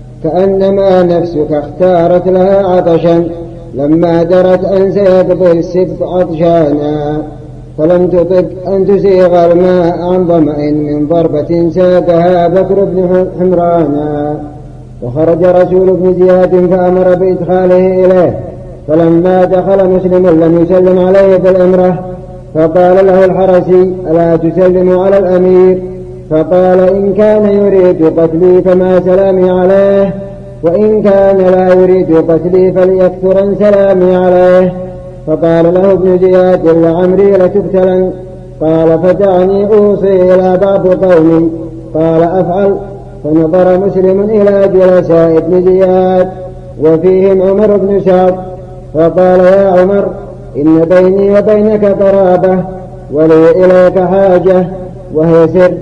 كأنما نفسك اختارت لها عطشا لما درت أن سيقضي السبط عطشانا، فلم تطق أن تسيغ الماء عن ظمأ من ضربة ساقها بكر بن حمرانا. وخرج رسول بن زياد فأمر بإدخاله إليه، فلما دخل مسلم لم يسلم عليه بالأمرة، فقال له الحرسي: ألا تسلم على الأمير؟ فقال: إن كان يريد قتلي فما سلامي عليه، وإن كان لا يريد قتلي فليكثرن سلامي عليه. فقال له ابن زياد: لعمري لتقتلن. قال: فدعني أوصي إلى بعض قومي. قال: أفعل. فنظر مسلم إلى جلساء ابن زياد وفيهم عمر بن سعد، فقال: يا عمر، إن بيني وبينك قرابة ولي إليك حاجة وهي سر.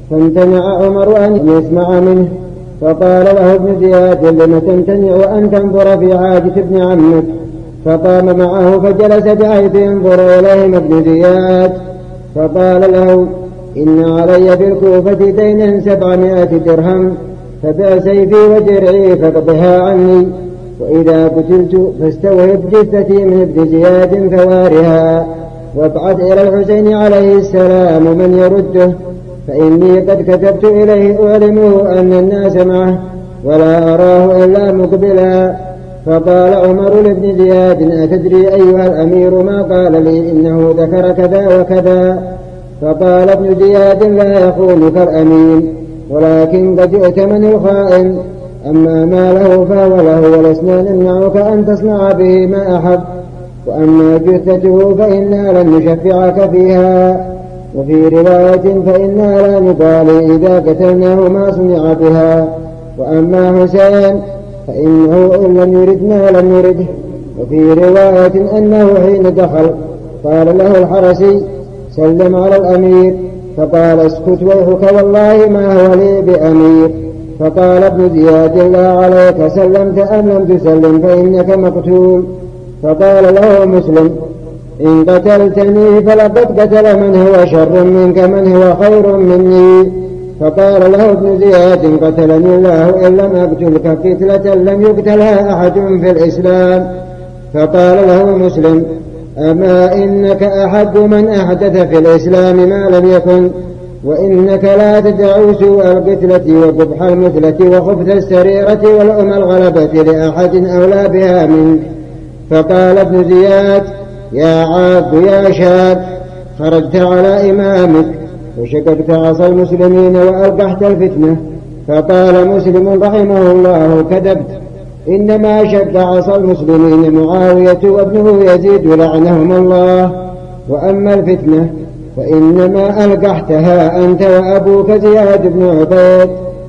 فامتنع عمر أن يسمع منه، فقال له ابن زياد: لم تمتنع أن تنظر في حاجة ابن عمك؟ فقام معه فجلس بحيث ينظر إليهم ابن زياد، فقال له: إن علي بالكوفة دينا سبعمائة درهم، فبع سيفي وجرعي فاقضها عني، وإذا قتلت فاستوهب جثتي من ابن زياد ثوارها، وابعث إلى الحسين عليه السلام من يرده، فإني قد كتبت إليه أعلمه أن الناس معه ولا أراه إلا مقبلا. فقال عمر لابن زياد: أتدري أيها الأمير ما قال لي؟ إنه ذكر كذا وكذا. فقال ابن زياد: لا يخونك الأمين، ولكن قد ائتمن الخائن، أما ما له فهو له، ولسنا نمنعك أن تصنع به ما أحب، وأما جثته فإنا لن نشفعك فيها. وفي رواية: فإنا لا نبالي إذا قتلناه ما صنع بها، وأما حسين فإنه إن لم يردنا لم يرده. وفي رواية أنه حين دخل قال له الحرسي: سلم على الأمير. فقال: اسكت ويحك، والله ما هو لي بأمير. فقال ابن زياد: لا عليك، سلمت أم لم تسلم فإنك مقتول. فقال له مسلم: إن قتلتني فلقد قتل من هو شر منك من هو خير مني. فقال له ابن زياد: قتلني الله إن لم أقتلك قتلة لم يقتلها أحد في الإسلام. فقال له مسلم: أما إنك أحد من أحدث في الإسلام ما لم يكن، وإنك لا تدع سوء القتلة وقبح المثلة وخبث السريرة والأم الغلبة لأحد أولى بها منك. فقال ابن زياد: يا عاب يا شاب، خرجت على إمامك وشككت عصا المسلمين وألقحت الفتنة. فقال مسلم رحمه الله: كذبت، إنما شك عصا المسلمين معاوية وابنه يزيد لعنهم الله، وأما الفتنة فإنما ألقحتها أنت وأبوك زياد بن عبيد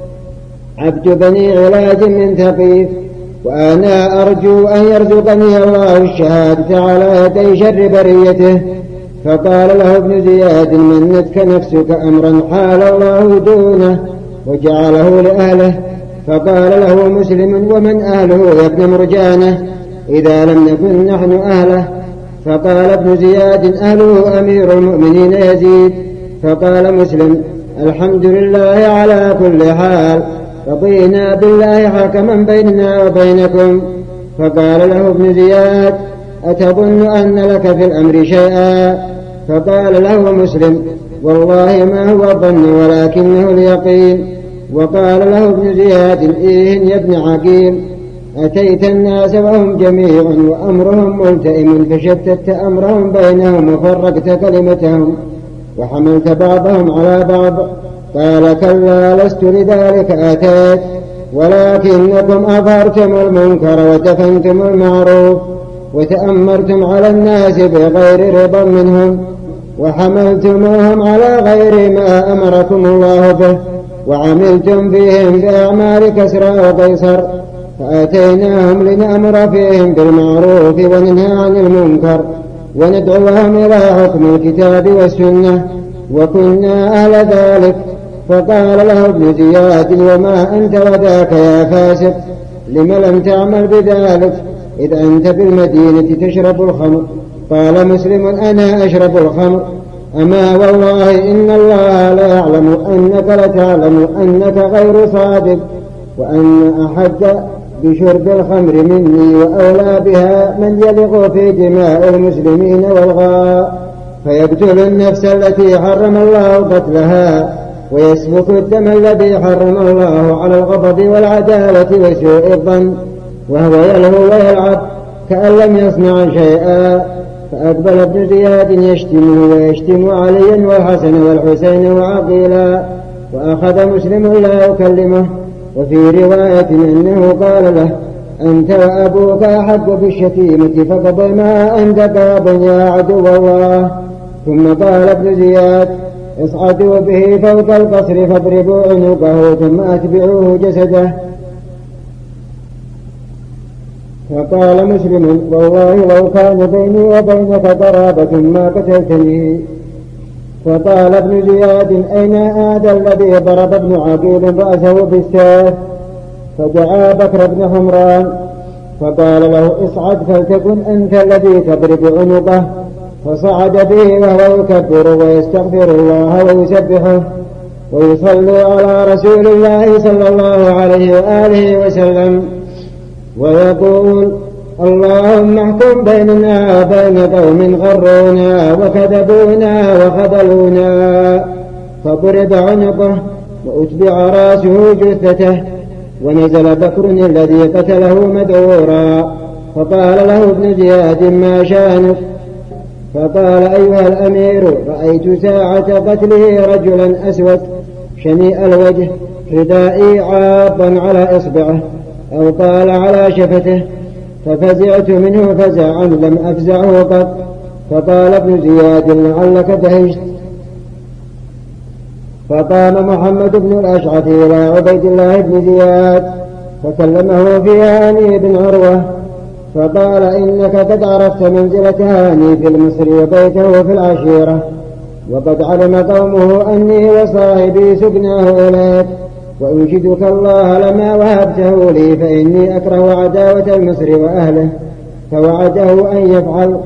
عبد بني علاج من ثقيف، وأنا أرجو أن يرزقني الله الشهادة على يدي شر بريته. فقال له ابن زياد: منتك نفسك أمرا حال الله دونه وجعله لأهله. فقال له مسلم: ومن أهله يا ابن مرجانة إذا لم نكن نحن أهله؟ فقال ابن زياد: أهله أمير المؤمنين يزيد. فقال مسلم: الحمد لله على كل حال، رضينا بالله حكما بيننا وبينكم. فقال له ابن زياد: أتظن أن لك في الأمر شيئا؟ فقال له مسلم: والله ما هو الظن ولكنه اليقين. وقال له ابن زياد: إيه يا ابن عقيل، أتيت الناس وهم جميع وأمرهم ملتئم، فشتت أمرهم بينهم وفرقت كلمتهم وحملت بعضهم على بعض. قال: كلا، لست لذلك أتيت، ولكنكم أظهرتم المنكر ودفنتم المعروف وتأمرتم على الناس بغير رضا منهم وحملتموهم على غير ما أمركم الله به، وعملتم فيهم بأعمال كسرى وقيصر، فأتيناهم لنأمر فيهم بالمعروف وننهى عن المنكر وندعوهم إلى حكم الكتاب والسنة، وكنا أهل ذلك. فقال له ابن زياد: وما أنت وذاك يا فاسق، لم لم تعمل بذلك إذ أنت بالمدينة تشرب الخمر؟ قال مسلم: أنا أشرب الخمر؟ أما والله إن الله لا يعلم أنك لتعلم أنك غير صادق، وأن أحد بشرب الخمر مني وأولى بها من يلغ في دماء المسلمين والغاء، فيقتل النفس التي حرم الله قتلها ويسفك الدم الذي حرم الله على الغضب والعدالة وسوء الظن، وهو يلهو ويلعب كأن لم يصنع شيئا. فأقبل ابن زياد يشتمه ويشتم عليا والحسن والحسين وعقيلا، وأخذ مسلم لا يكلمه. وفي رواية أنه قال له: أنت وأبوك أحق بالشتيمة، فقض ما أنت قاض يا عدو الله. ثم قال ابن زياد: اصعدوا به فوق القصر فاضربوا عنقه ثم أتبعوه جسده. فقال مسلم: والله لو كان بيني وبينك قرابة ما قتلتني. فقال ابن زياد: أين هذا الذي ضرب ابن عقيل رأسه بالسيف؟ فدعا بكر بن حمران فقال له: اصعد فلتكن أنت الذي تضرب عنقه. فصعد به وهو يكبر ويستغفر الله ويسبحه ويصلي على رسول الله صلى الله عليه وآله وسلم ويقول: اللهم احكم بيننا وبين قوم غرونا وكذبونا وخذلونا. فضرب عنقه وأتبع راسه جثته، ونزل بكر الذي قتله مدعورا. فقال له ابن زياد: ما شانك؟ فقال: أيها الأمير، رأيت ساعة قتله رجلا أسود شنيء الوجه ردائي عاضا على إصبعه، أو قال على شفته، ففزعت منه فزعا لم أفزعه قط. فقال ابن زياد: لعلك دهشت. فقام محمد بن الأشعث إلى عبيد الله بن زياد فكلمه في هاني بن عروة فقال: إنك قد عرفت منزلة هاني في المصر وبيته في العشيرة، وقد علم قومه أني وصاحبي سبناه إليك، وأنشدك الله لما وهبته لي، فإني أكره عداوة المصر وأهله. فوعده أن يفعل.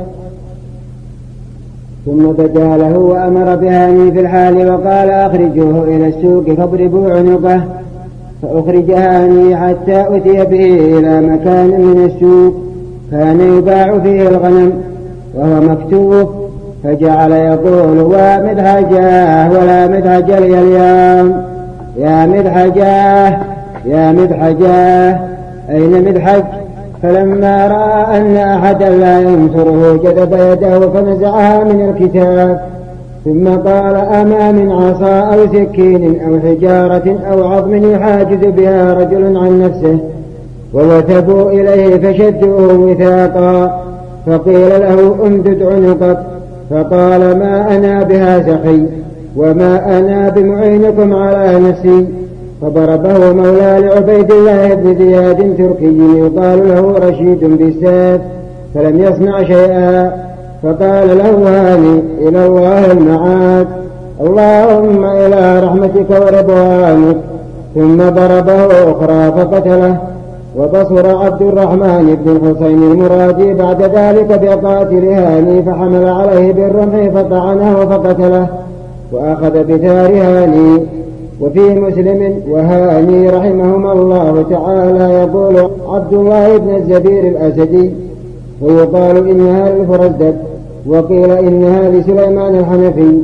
ثم بدا له وأمر بهاني في الحال وقال: أخرجوه إلى السوق فاضربوا عنقه. فأخرج هاني حتى أتي به إلى مكان من السوق كان يباع فيه الغنم وهو مكتوف، فجعل يقول ومدحجاه ولا مدحج لي اليوم، يا مدحجاه يا مدحجاه أين مدحج؟ فلما رأى أن أحدا لا ينصره جذب يده فنزعها من الكتاب، ثم قال أما من عصا أو سكين أو حجارة أو عظم يحاجز بها رجل عن نفسه؟ ووثبوا إليه فشدوه وثاقا، فقيل له امدد عنقك، فقال ما أنا بها سخي وما أنا بمعينكم على نفسي. فضربه مولى لعبيد الله بن زياد تركي يقال له رشيد بالسيف فلم يصنع شيئا، فقال له هاني إلى الله المعاد، اللهم إلى رحمتك ورضوانك، ثم ضربه أخرى فقتله. وبصر عبد الرحمن بن الحسين المرادي بعد ذلك بقاتل هاني فحمل عليه بالرمح فطعنه فقتله وأخذ بثار هاني. وفي مسلم وهاني رحمهما الله تعالى يقول عبد الله بن الزبير الأسدي، ويقال إنها للفرزدق، وقيل إنها لسليمان الحنفي.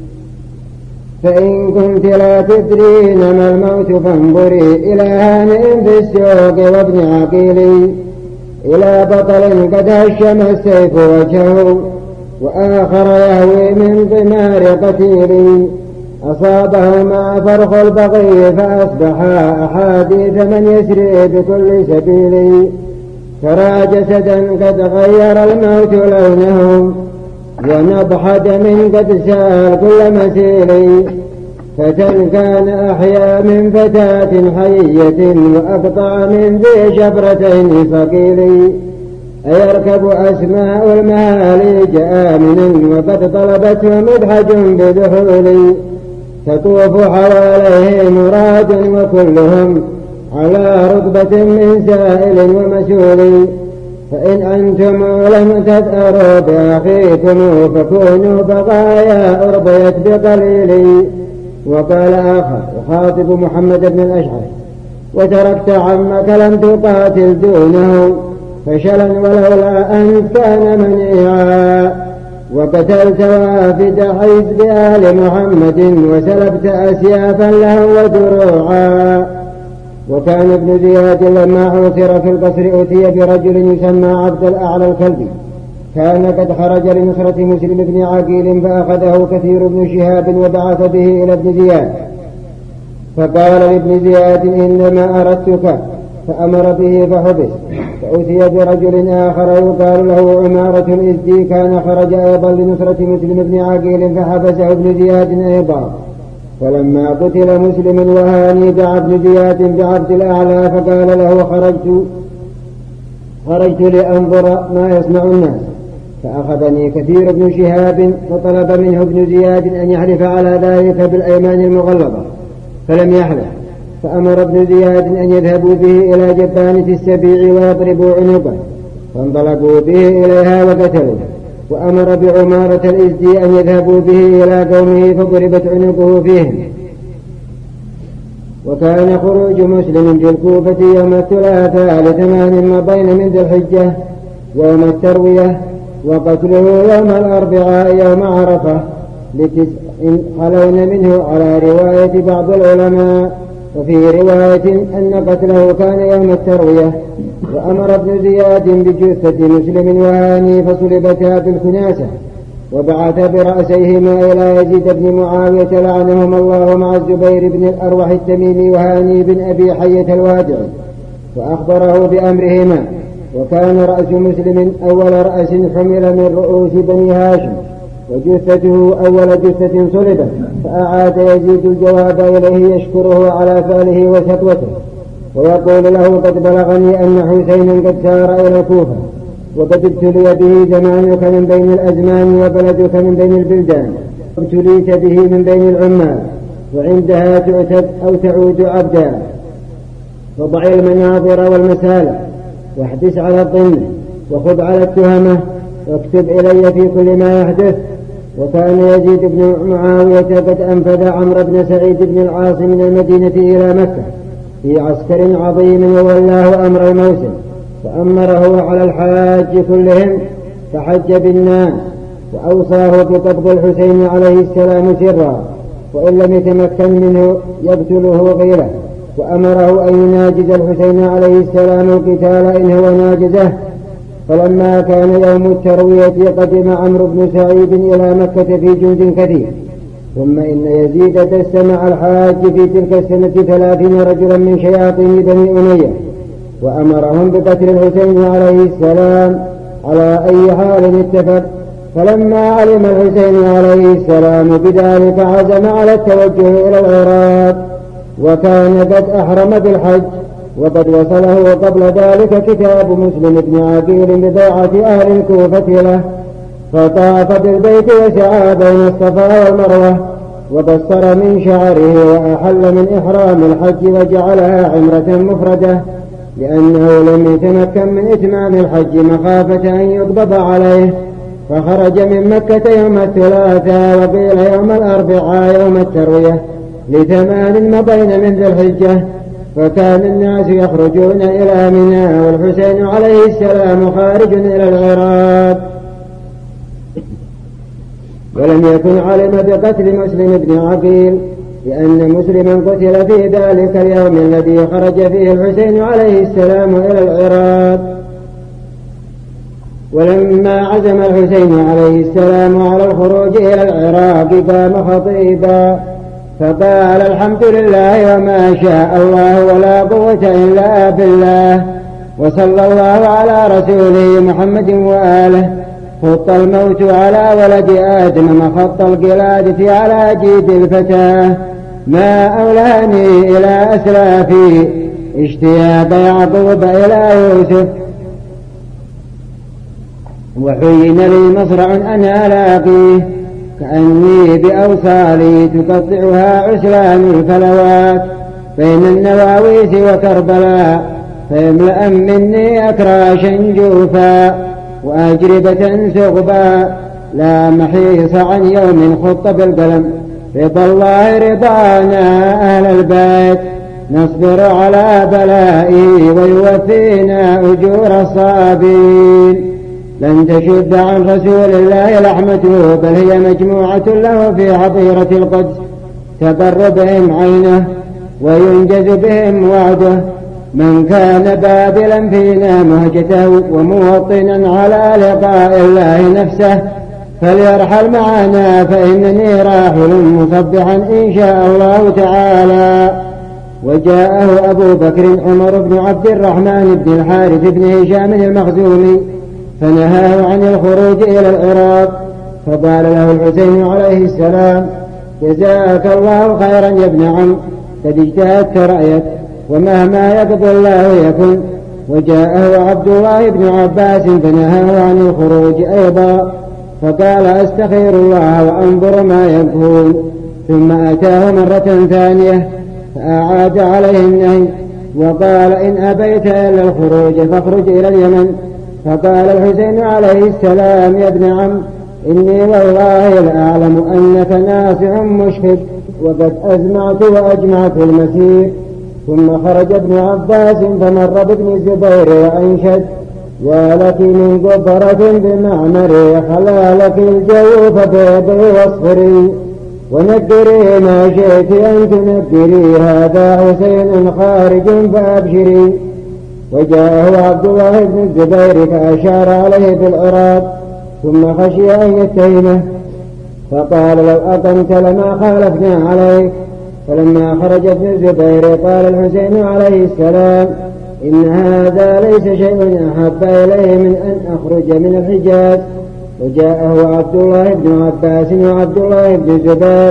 فإن كنت لا تدرين ما الموت فانظري إلى هانئ في السوق وابن عقيل، إلى بطل قد هشم السيف وجهه وآخر يهوي من ضمار قتيل، أصابهما فرخ البغي فأصبحا أحاديث من يسري بكل سبيل، ترى جسدا قد غير الموت لونه ونضح دم قد سال كل مسيل، فتى كان أحيا من فتاة حية وأقطع من ذي شفرتين صقيل، أيركب أسماء المهاليج آمنا وقد طلبته مدحج بدخول، تطوف حواليه مراد وكلهم على ركبة من سائل ومسول، فإن أنتم لم تثأروا بأخيكم فكونوا بقايا أرضيت بقليل. وقال آخر يخاطب محمد بن الأشعث وتركت عمك لم تقاتل دونه فشلا ولولا أن كان منيعا، وقتلت وافد حزب آل محمد وسلبت أسيافا له ودروعا. وكان ابن زياد لما حوصر في القصر أتي برجل يسمى عبد الأعلى الكلبي، كان قد خرج لنصرة مسلم بن عقيل فأخذه كثير بن شهاب وبعث به إلى ابن زياد، فقال لابن زياد إنما أردتك، فأمر به فحبس. فأتي برجل آخر يقال له عمارة الإزدي، كان خرج أيضا لنصرة مسلم بن عقيل فحبسه ابن زياد أيضا. فلما قتل مسلم وهاني دعا ابن زياد بعبد الأعلى فقال له خرجت خرجت لأنظر ما يصنع الناس، فأخذني كثير بن شهاب فطلب منه ابن زياد أن يحلف على ذلك بالأيمان المغلظة فلم يحلف، فأمر ابن زياد أن يذهبوا به إلى جبانة السبيع ويضربوا عنقه، فانطلقوا به إليها وقتلوه. وأمر بعمارة الإزدي أن يذهبوا به إلى قومه فضربت عنقه فيهم. وكان خروج مسلم في الكوفة يوم الثلاثاء لثمان مضين من ذي الحجة يوم التروية، وقتله يوم الأربعاء يوم عرفة لتسع خلون منه على رواية بعض العلماء، وفي رواية أن قتله كان يوم التروية. وأمر ابن زياد بجثة مسلم وهاني فصلبتا بالكناسة، وبعث برأسيهما إلى يزيد بن معاوية لعنهم الله مع الزبير بن الأروح التميمي وهاني بن أبي حية الوادعي، فأخبره بأمرهما. وكان رأس مسلم أول رأس حمل من رؤوس بني هاشم، وجثته أول جثة صلبت، فأعاد يزيد الجواب إليه يشكره على فعله وسطوته، ويقول له قد بلغني أن حسينا قد سار إلى الكوفة، وقد ابتلي به زمانك من بين الأزمان وبلدك من بين البلدان، ابتليت به من بين العمال، وعندها تعتد أو تعود عبدا. فضع المناظر والمسالة واحدث على الظن وخذ على التهمة واكتب إلي في كل ما يحدث. وكان يزيد بن معاوية قد أنفذ عمرو بن سعيد بن العاص من المدينة إلى مكة في عسكر عظيم وولاه أمر الموسم، فأمره على الحاج كلهم فحج بالناس، وأوصاه بقبض الحسين عليه السلام سرا، وإن لم يتمكن منه يقتله غيره، وأمره أن يناجز الحسين عليه السلام القتال إن هو ناجزه. فلما كان يوم التروية قدم عمرو بن سعيد إلى مكة في جند كثير. ثم إن يزيد دس مع الحاج في تلك السنة ثلاثين رجلا من شياطين بني أمية، وأمرهم بقتل الحسين عليه السلام على أي حال اتفق. فلما علم الحسين عليه السلام بذلك عزم على التوجه إلى العراق، وكان قد أحرم بالحج، وقد وصله قبل ذلك كتاب مسلم بن عقيل ببيعة أهل الكوفة له، فطاف بالبيت وسعى بين الصفا والمروة، وبصر من شعره، وأحل من إحرام الحج وجعلها عمرة مفردة، لأنه لم يتمكن من إتمام الحج مخافة أن يقبض عليه. فخرج من مكة يوم الثلاثاء، وقيل يوم الأربعاء يوم التروية، لثمان مضين من ذي الحجة. فكان الناس يخرجون إلى منى، والحسين عليه السلام خارج إلى العراق. ولم يكن علم بقتل مسلم بن عقيل، لأن مسلما قتل في ذلك اليوم الذي خرج فيه الحسين عليه السلام إلى العراق. ولما عزم الحسين عليه السلام على الخروج إلى العراق قام خطيبا فقال: الحمد لله وما شاء الله ولا قوة إلا بالله، وصلى الله على رسوله محمد وآله. خط الموت على ولد آدم مخط القلادة على جيد الفتاة، ما أولاني إلى أسلافي اشتياق يعقوب إلى يوسف. وحين لي مصرع أنا لاقيه، كأني بأوصالي تقطعها عسلان الفلوات بين النواويس وكربلاء، فيملأ مني أكراشا جوفا وأجربة سغبا، لا محيص عن يوم خط بالقلم، رضا الله رضانا أهل البيت، نصبر على بلائه ويوفينا أجور الصابين. لن تشد عن رسول الله لحمته، بل هي مجموعة له في حظيرة القدس، تبر بهم عينه وينجز بهم وعده. من كان باذلا فينا مهجته وموطنا على لقاء الله نفسه، فليرحل معنا، فإنني راحل مصبحا إن شاء الله تعالى. وجاءه أبو بكر عمر بن عبد الرحمن بن الحارث بن هشام المخزومي، فنهاه عن الخروج إلى العراق. فقال له الحسين عليه السلام: جزاك الله خيرا يا ابن عم، قد اجتهدت رأيك، ومهما يقضي الله يكن. وجاءه عبد الله بن عباس فنهاه عن الخروج أيضا، فقال: أستخير الله وأنظر ما يكون. ثم أتاه مرة ثانية فأعاد عليه النهي، وقال: إن أبيت إلا الخروج فاخرج إلى اليمن. فقال الحسين عليه السلام: يا ابن عم، إني والله لأعلم أنك ناصع مشفق، وقد أزمعت وأجمعت المسير. ثم خرج ابن عباس فمر بابن الزبير وأنشد: ولك من قبرة بمعمري، خلالك الجوف بيضي واصفري، ونكري ما شئت أن تنكري، هذا حسين خارج فأبشري. وجاءه عبد الله بن الزبير فأشار عليه بالعراق، ثم خشي أن يتهمه، فقال: لو أقمت لما خالفنا عليك. فلما خرج ابن الزبير قال الحسين عليه السلام: إن هذا ليس شيء أحب إليه من أن أخرج من الحجاز. وجاءه عبد الله بن عباس وعبد الله بن الزبير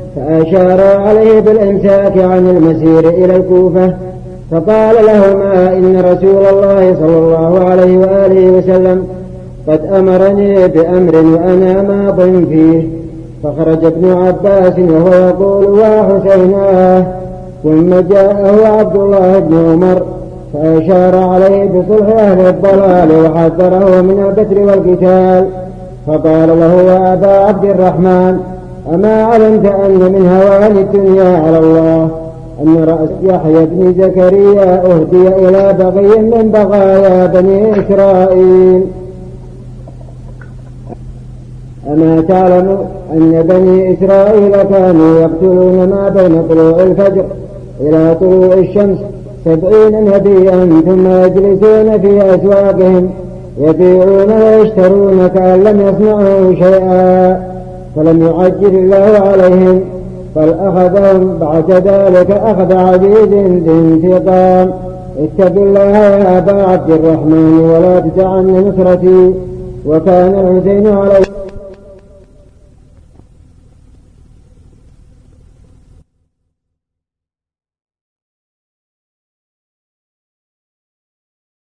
فأشار عليه بالإمساك عن المسير إلى الكوفة، فقال لهما: إن رسول الله صلى الله عليه وآله وسلم قد أمرني بأمر وأنا ماض فيه. فخرج ابن عباس وهو يقول: وحسيناه. ثم جاءه عبد الله بن عمر فأشار عليه بصلح أهل الضلال وحذره من البتر والقتال، فقال له: يا أبا عبد الرحمن، أما علمت أن من هوان الدنيا على الله أن رأس يحيى بن زكريا أهدي إلى بغي من بغايا بني إسرائيل، أما تعلم أن بني إسرائيل كانوا يقتلون ما بين طلوع الفجر إلى طلوع الشمس سبعين نبيا ثم يجلسون في أسواقهم يبيعون ويشترون كأن لم يصنعوا شيئا فلم يعجل الله عليهم بل أخذهم بعد ذلك أخذ عزيز ذي انتقام. اتق الله يا أبا عبد الرحمن ولا تتعن نصرتي. وكان الحسين عليه